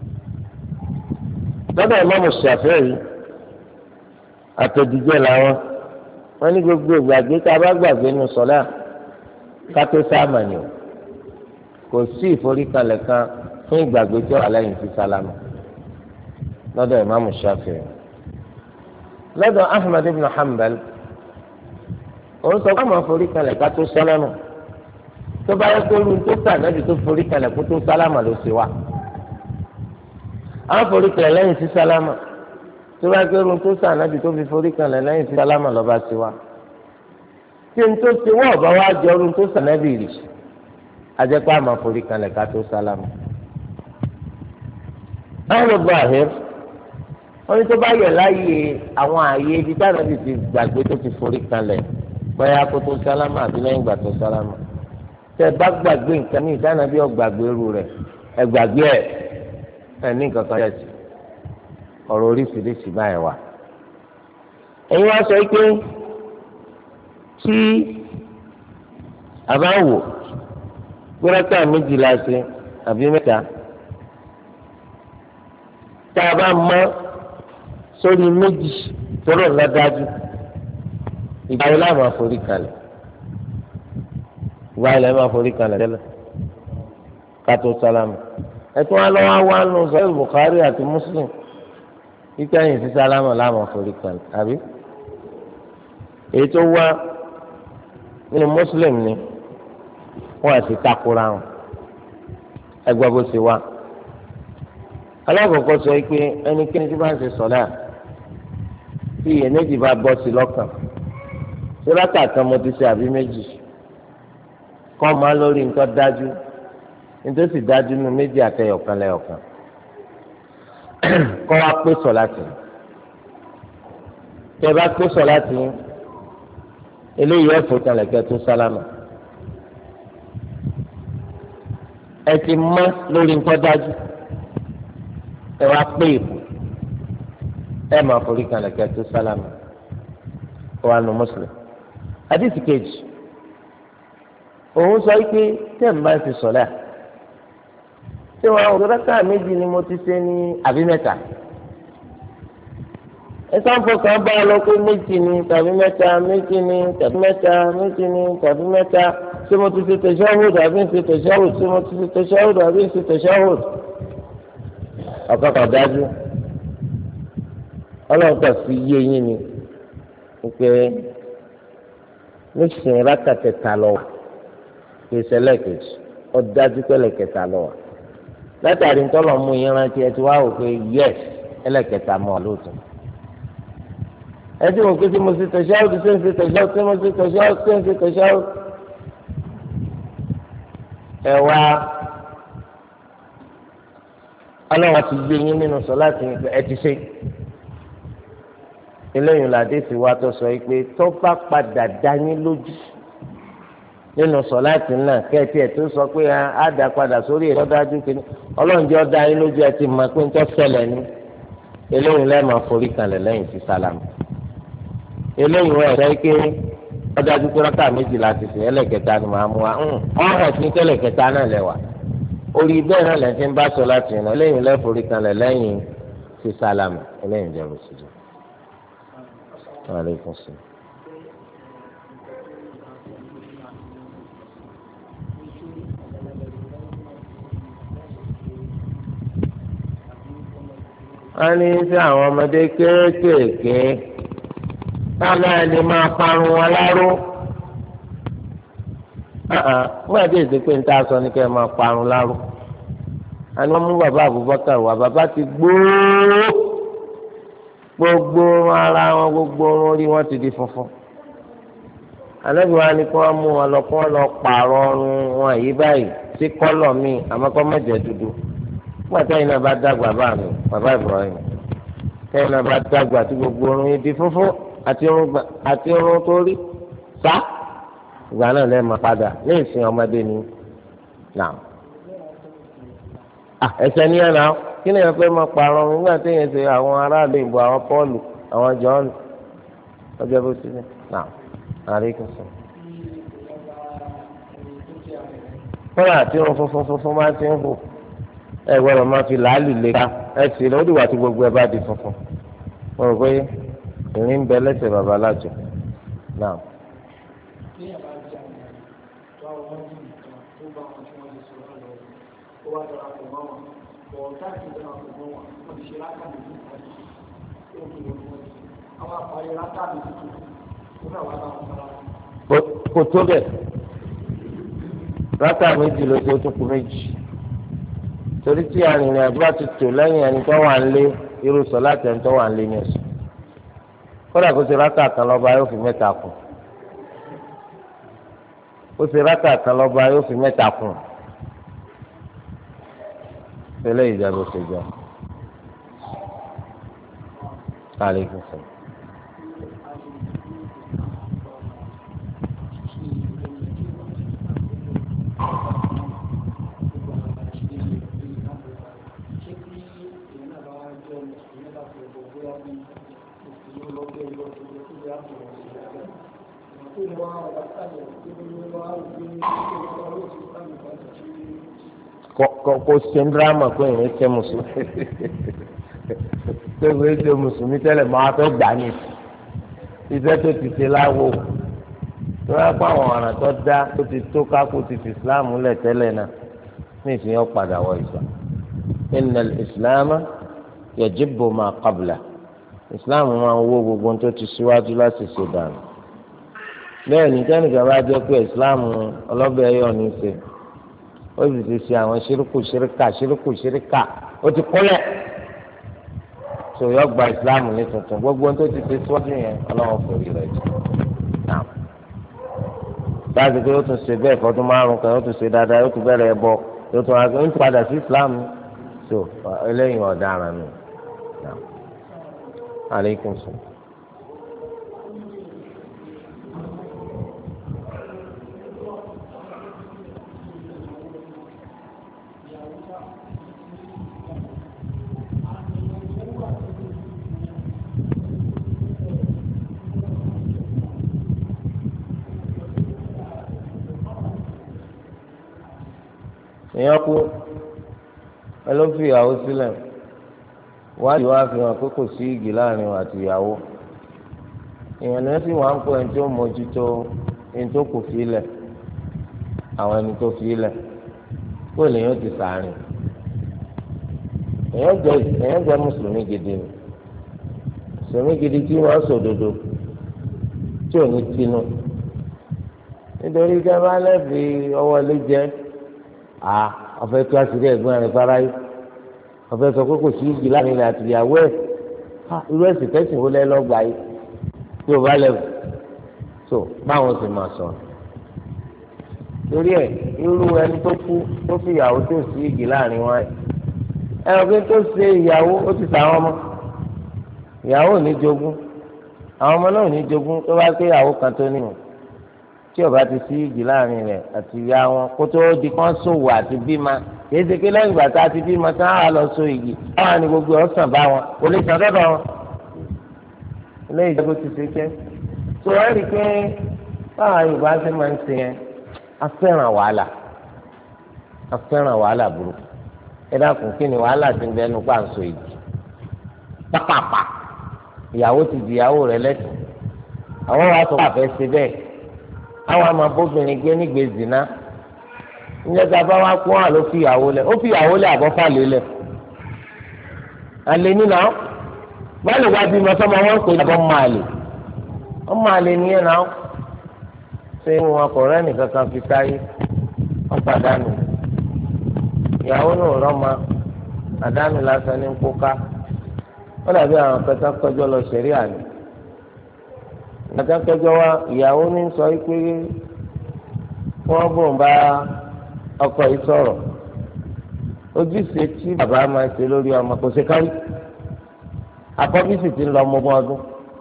lọ́dọ̀ Imam Shafi'i àtòdìjẹ́ làwọn wọ́n ní gbogbo gbàgbé tá a bá gbàgbé nù sọ̀lá ká tó sálámà ni o kò sí ìforíkalẹ̀ kan fún ìgbàgbé tí ó wà lẹ́yìn sí sálámà lọ́dọ̀ Imam Shafi'i. lọ́dọ̀ Ahmad ibn Hanbal òun sọ pé àwọn foríkalẹ̀ ká tó sálámà tó bá yẹ kó lu tó kà náà tó foríkalẹ̀ kó tó sálámà ló ṣe wá. àwọn foríkalẹ̀ lẹ́yìn sí sálámà tó bá gbé irun tó sànàbì tó fi forí kanlẹ̀ lẹ́yìn tí sálámà lọ́ba ti wá tí n tó ti wọ́n ọ̀bá wá jọ irun tó sànàbì rì ajẹ́pẹ́ àmọ́ forí kanlẹ̀ ká tó sálámà. báwo bá a hẹ́ wọ́n ní tó bá yẹ láàyè àwọn ààyè ibi sànàbì ti gbàgbé tó ti forí kanlẹ̀ bóyá kó tó sálámà àbí lẹ́yìn ìgbà tó sálámà tẹ́ bá gbàgbé nǹkan ní sànàbì ó gbàgbé irú rẹ̀ ẹ gbàgbé ẹ̀ ẹ̀ ní nǹkan kan yẹ̀ sí ọ̀rọ̀ oríṣiríṣi báyìí wà. ẹ̀yin wá sọ pé tí a bá wò gbọ́dọ̀tà méjìlá ṣe àbí mẹ́ta tá a bá mọ́ sórí méjì tọ́lọ̀ ńlá dájú ìgbà yìí láwọn àforí kalẹ̀ ìgbà yìí láwọn àforí kalẹ̀ tẹ́lẹ̀ kátó sálámù ẹ̀tún wa lọ́wọ́ wá nù sọ́yìn Bukhari àti Muslim kíkẹ́ ẹ̀yìn sí sálámà láwọn forí kan àbí èyí tó wá nínú Muslim ni wọ́n àti takora wọn ẹgbẹ́ bó ṣe wá alákọ̀ọ́kọ́ sọ pé ẹnikẹ́ni tí bá ń ṣe sọ̀lá tí iyèméjì bá bọ́ sí lọ́kàn ṣé látà kan mo ti ṣe àbí méjì kọ́ máa lórí nǹkan dájú nítorí dájú nínú méjì àtẹyọ̀kan lẹ́yọ̀kan kọ́ wa pé sọ láti tẹ bá pé sọ láti eléyìí ẹ̀fọ́ kalẹ̀kẹ́ tó sálámà ẹ ti mọ́ lórí nǹkan dájú ẹ wá pé ìbò ẹ máa forí kalẹ̀kẹ́ tó sálámà kọ́ wa nù Muslim. àdìsí kejì òun sọ pé tẹ̀ ń bá ti sọ̀lá ṣé wọn àwọn òdòdó méjì ni mo ti ṣe ní àbí mẹ́ta ẹ sáǹpọ̀ kan bá a lọ pé méjì ni tàbí mẹ́ta méjì ni tàbí mẹ́ta méjì ni tàbí mẹ́ta ṣé mo ti ṣe tẹ̀síọ́hùd àbí ń ṣe tẹ̀síọ́hùd ṣé mo ti ṣe tẹ̀síọ́hùd àbí ń ṣe tẹ̀síọ́hùd ọ̀kọ̀ọ̀kan dájú ọlọ́run kan fi yé yín ni pé nísìnyí rákàtẹ̀ta lọ kì í ṣẹlẹ̀ kejì ó dájú pẹ́lẹ̀ kẹta lọ wà látàrí ntọ́lọ̀ mú yín rántí ẹ ti wá wò pé yẹs ẹlẹ́kẹta mọ́ lóòótọ́ ẹ ti wò pé tí mo ti tẹ̀síọ́ tí mo ti tẹ̀síọ́ tí mo ti tẹ̀síọ́ tí mo ti tẹ̀síọ́ ẹ wá ọlọ́wọ́ ti gbé yín nínú sọ láti ẹ ti ṣe eléyìí làdé sì wá tó sọ pé tó bá padà dá yín lójú nínú sọláàtì náà kẹ́ẹ̀tì ẹ̀ tó sọ pé á dá padà sórí ẹ̀ lọ́dájú kìíní ọlọ́run jẹ́ ọ̀dá yín lójú ẹ̀ ti mọ̀ pé ń tọ́ ṣẹlẹ̀ ní eléyìí lẹ́ẹ̀ma forí kanlẹ̀ lẹ́yìn sí sálámù eléyìí wọ́n ẹ̀rọ ike ọ̀dájú pé rákà méjì láti sè ẹlẹ́kẹta ni màá mú wa ọ̀hún sí kẹlẹ̀kẹta náà lẹ́wà orí bẹ́ẹ̀ náà lẹ́sìn ń bá sọláàtì náà eléyìí lẹ́ẹ̀ forí kanlẹ̀ lẹ́yìn sí sálámù eléyìí jẹ́ rọ̀ṣùjọ́. wọ́n ní sí àwọn ọmọdé kéékèèké táwọn ẹni máa parun wọn láró wọ́n àti èsì pé níta sọ ní kẹ́ ẹ máa parun láró àni wọ́n mú bàbá Abubakar wá bàbá ti gbóòó gbogbo ara wọn gbogbo orí wọn ti di funfun àlejò wa ni kí wọ́n mú wọn lọ kí wọ́n lọ pààrọ̀ ọrùn wọn yìí báyìí sí kọ́lọ̀ míì àmọ́ kọ́ mẹ́jẹ dúdú gbàtà yìí náà bá dàgbà bá mi bàbá Ibrahim tẹ́yìn náà bá dàgbà tí gbogbo orun yìí di fúnfún àti irun tó rí sá ìgbà náà lẹ́ẹ̀ máa padà ní ìsìn ọmọdé ni náà ẹsẹ̀ ní ẹ̀nà kí ni ẹ fẹ́ máa pààrọ̀ nígbà tí yẹn ṣe àwọn aráàlú ìbò àwọn Pọ́ọ̀lù àwọn Jọ́ọ̀nù ọjọ́ bó ti ní náà àríkùn sọ. fúnra àti irun funfun funfun máa ti ń hù ẹ gbọ́dọ̀ máa fi làálì lè ká ẹ sì lọ dìgbà tí gbogbo ẹ bá di funfun mo rò pé ìrìn ń bẹ lẹ́sẹ̀ bàbá alájọ náà. kò tó bẹ́ẹ̀ rákà méjì ló tó tún kù méjì torí tí arìnrìn àjò bá ti tò lẹ́yìn ẹni tó wà ń lé irú sọ láti ẹni tó wà ń lé ní ẹ̀sùn kódà kó ti rákà kan lọ́ba yóò fi mẹ́ta kù ó ti rákà kan lọ́ba yóò fi mẹ́ta kù tẹ́lẹ̀ ìjàgbọ́ ṣèjọ. Aleykum salaam. kò ṣe ń dírámà pé ìrìn ṣe mùsùlùmí pé ìrìn ṣe mùsùlùmí tẹ́lẹ̀ máa fẹ́ gbà ní iṣẹ́ tó ti ṣe láwo tó yẹ kó àwọn ọ̀ràn tó dá tó ti tó kákó ti fi ìsìláàmù lẹ̀ tẹ́lẹ̀ náà ní ìsìnyọ́ padà wọ ìgbà innal ìsìláàmù yajibu ma qabla ìsìláàmù máa ń wó gbogbo tó ti síwájú láti ṣe dànù bẹ́ẹ̀ ní kẹ́nìkan bá jẹ́ pé ìsìláàmù ọlọ́bẹ̀ ẹ̀yọ́ ní í ṣe ó sì ti ṣe àwọn ṣírùkù ṣíríkà ṣírùkù ṣíríkà ó ti kúnlẹ̀ tó yọ gba ìsìláàmù ní tuntun gbogbo tó ti ṣe síwájú yẹn ọlọ́wọ́ fòrí rẹ̀ jù náà láti pé ó tún ṣe bẹ́ẹ̀ fọdún márùn kan ó tún ṣe dáadáa ó tún bẹ̀rẹ̀ ẹbọ ó tún ó tún padà sí ìsìláàmù tó eléyìí ọ̀daràn nù náà aleykum salaam. èèyàn kú ẹ ló fi ìyàwó sílẹ̀ wádìí wá fi hàn pé kò sí igi láàrin òun àti ìyàwó èèyàn náà sì wá ń kó ẹni tó mójútó ẹni tó kù fílẹ̀ àwọn ẹni tó fílẹ̀ kó lèèyàn ti sàárín èèyàn jẹ èèyàn jẹ mùsùlùmí gidi ni mùsùlùmí gidi tí wọ́n sòdodo tí ò ní tinú nítorí ìjọba lẹ́bi ọwọ́ lé jẹ́ a ọfẹ tó àṣírí ẹ̀gbọ́n rẹ̀ fara yìí ọfẹ sọ pé kò sí igi láàrin rẹ̀ àti ìyàwó ẹ̀ irú ẹ̀sìn tẹsán wo lẹ lọgbà yìí tí o bá lẹ tó báwọn sì máa sọ torí ẹ̀ irú ẹni tó kú tó fi ìyàwó tó sí igi láàrin wọn ẹ ọ pé tó ṣe ìyàwó ó ti sàwọn ọmọ ìyàwó ò ní jogún àwọn ọmọ náà ò ní jogún tó bá pé ìyàwó kan tó nínú tí ọba ti sí igi láàrin rẹ̀ àti ìyá wọn kó tó di kán ṣòwò àti bímọ kìí ṣe pé lẹ́yìn ìgbà tá a ti bímọ tí wọn á lọ so igi báwọn ni gbogbo ọsàn bá wọn kò lè sàn dọdọ wọn lẹ́yìn ìjọba ti ṣe jẹ tó ẹ rí i pé báwọn Yorùbá ṣe máa ń ṣe yẹn a fẹ́ràn wàhálà a fẹ́ràn wàhálà burúkú ẹ dákun kí ni wàhálà ti ń bẹnu pa àǹsọ igi pápápá ìyàwó ti di ìyàwó rẹ̀ lẹ́sìn àwọn wa sọ pé àfẹ́ ṣe bẹ́ẹ̀ àwọn amabóbìnrin gbé nígbè zina níjẹta bá wá kó hàn ló fi ìyàwó lẹ ó fi ìyàwó lẹ àbọ̀fà lé lẹ alẹ́ nínú àwọn báyìí wá bí mo sọmọ wọn pè é ọmọ àlè ọmọ àlè nìyẹn náà ṣé wọn kò rẹ́nì kankan fi táyé wọn pàdánù ìyàwó náà rọ́mọ àdánù lásán ní kóká wọn dàbí àwọn kẹta kọjọ lọ sẹ̀rí àná àtàkẹjọ wa ìyàwó ní sọ pé wọn bò ń bá ọkọ yìí sọ̀rọ̀ ojúṣe tí bàbá máa ṣe lórí ọmọ kò ṣe kárí àkọ́bí sì ti ń lọ ọmọ ọgbọ̀n ọdún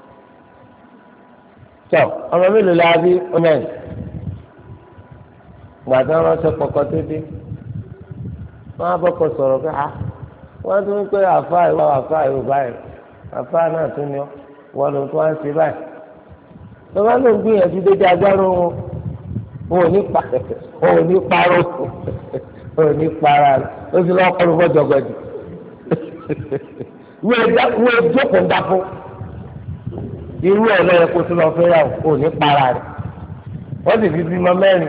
tọ ọmọ mélòó la bí ọmọ ẹ̀ gbàdá ránṣẹ́ kọ̀ọ̀kan tó dé wọ́n á bọ́kọ̀ sọ̀rọ̀ pé a wọ́n tún ń pẹ́ àfa ìwà àfa ìwà báyìí àfa náà tún ní wọ́n ló tún wá ń ṣe báyìí lọ́wọ́ ló ń gbìyànjú dédé agbára wọn wọn ò ní pa wọn ò ní parọ́ wọn ò ní para ó sì lọ́ọ́ kọ́lu fọ́jọ́gbẹ́dì wọ́n ẹ jókòó ń dáko irú ẹ̀ lọ́yẹ kó tún lọ fẹ́ yà ò ní para rẹ̀ wọ́n sì fi bímọ mẹ́rin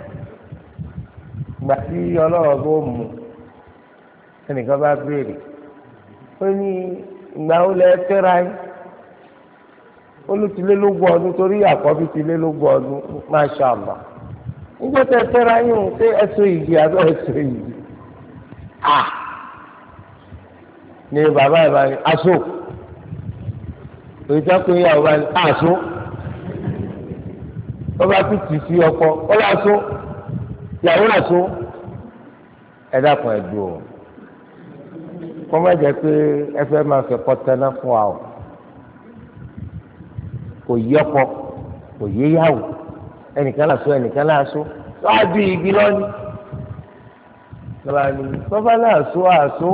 gbà tí ọlọ́run tó mú ẹnìkan bá béèrè ó ní ìgbà wo lẹ fẹ́ra yín olùtìlélógún ọdún torí àkọ́bí tìlélógún ọdún Masha Allah nígbà tẹ fẹ́ra yín o ṣé ẹ̀sọ́ ìdí àbẹ́ ẹ̀sọ́ ìdí à ní bàbá ẹ̀ bá ní aṣọ òyìnbó pé ìyàwó bá ní aṣọ wọ́n bá tún tì sí ọkọ wọ́n bá aṣọ ìyàwó aṣọ ẹ dákun ẹ dùn o kọ́ má jẹ́ pé ẹ fẹ́ máa fẹ́ kọ́ tẹ́ná fún wa o kò yí ọkọ kò yé yàwó ẹnìkan láṣọ ẹnìkan láṣọ tó a bí igi lọ́ní lọ́ba ni bọ́bá láṣọ àṣọ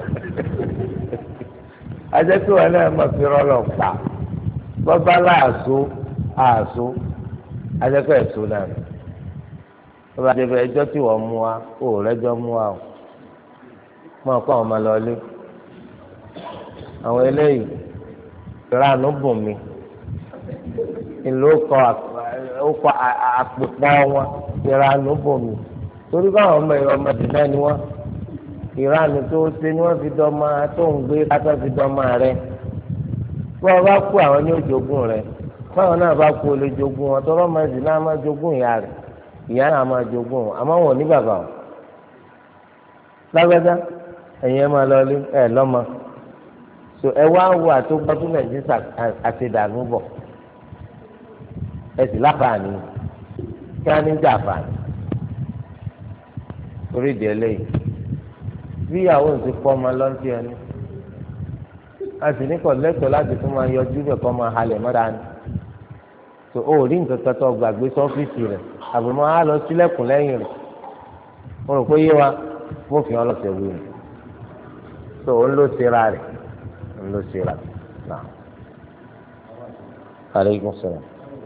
ajẹ́pẹ́ wọn náà máa fi rọ́lọ̀ pa bọ́bá láṣọ àṣọ ajẹ́pẹ́ ẹ̀ṣọ́ náà lọ́ba débẹ̀ ẹjọ́ tí wọ́n mú wa ó rẹ́jọ́ mú wa o mọ̀ kó àwọn ọmọ lọ lé àwọn eléyìí ìranù bùn mi ìlú kọ ọkọ àpòpọ̀ wọn ìranù bòmí torí káwọn ọmọ ìrọ̀ ọmọdé náà ni wọn ìranù tó ṣe ni wọn fi dọ́mọ tó ń gbé látọ̀ fi dọ́mọ rẹ bí wọn bá kú àwọn ní òjògùn rẹ báwọn náà bá kú olè jogún wọn tọrọ ọmọ ìdí náà máa jogún ìyá rẹ ìyá náà máa jogún wọn àmọ́ wọn ò ní bàbá wọn lágbádá ẹ̀yin ẹ máa lọ lé ẹ lọ́mọ so ẹ wá wò àtúgbọ́dún nàìjíríà àti ìdààmú bọ̀ ẹsì láǹfààní kí á ní jà fààní orí ìdí ẹlẹ́yìn bí ìyàwó ti pọ́ ọmọ lọ́ntì ẹni a sì ní kọ̀ lẹ́tọ̀ọ́ láti tún máa yọjú bẹ̀ kọ́ máa halẹ̀ mọ́ta ni tó o rí nǹkan kan tó gbàgbé sọ́fíìsì rẹ̀ àbùmọ́ á lọ sílẹ̀kùn lẹ́yìn rẹ̀ mo rò pé yé wa fófin ọlọ́sẹ̀ wí ni tó o ń lọ síra rẹ̀ ń lọ síra náà. Aleykum salaam.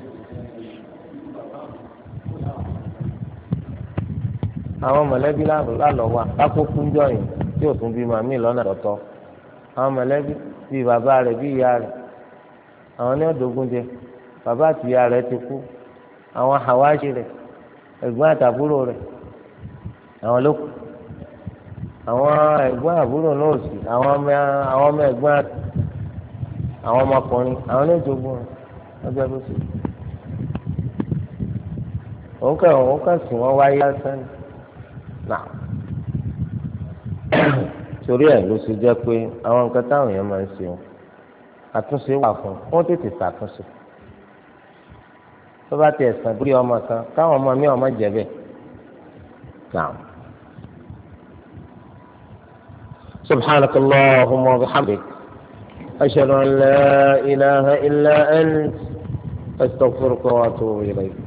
àwọn mọ̀lẹ́bí lálọ́ wa lákòókò ń jọ yìí tí ò tún bí màmí lọ́nà tọ̀tọ̀ àwọn mọ̀lẹ́bí bíi bàbá rẹ̀ bíi ìyá rẹ̀ àwọn ní ọ̀dọ́gún jẹ bàbá àti ìyá rẹ̀ ti kú àwọn hàwáṣí rẹ̀ ẹ̀gbọ́n àtàbúrò rẹ̀ àwọn ló kù àwọn ẹ̀gbọ́n àbúrò náà sì àwọn ọmọ àwọn ọmọ ẹ̀gbọ́n àwọn ọmọkùnrin àwọn ní ọ̀dọ́gún rẹ̀ ọjọ́ bó sì òun kàn òun kàn sì wọ́n wáyé lásán ni náà torí ẹ̀ ló ṣe jẹ́ pé àwọn nǹkan táwọn èèyàn máa ń ṣe wọn àtúnṣe wà fún wọn tètè ṣàtúnṣe tó bá ti ẹ̀sán bí ọmọ kan káwọn ọmọ mi ọmọ jẹ bẹ́ẹ̀ náà. سبحانك اللهم وبحمدك أشهد أن لا إله إلا أنت أستغفرك وأتوب إليك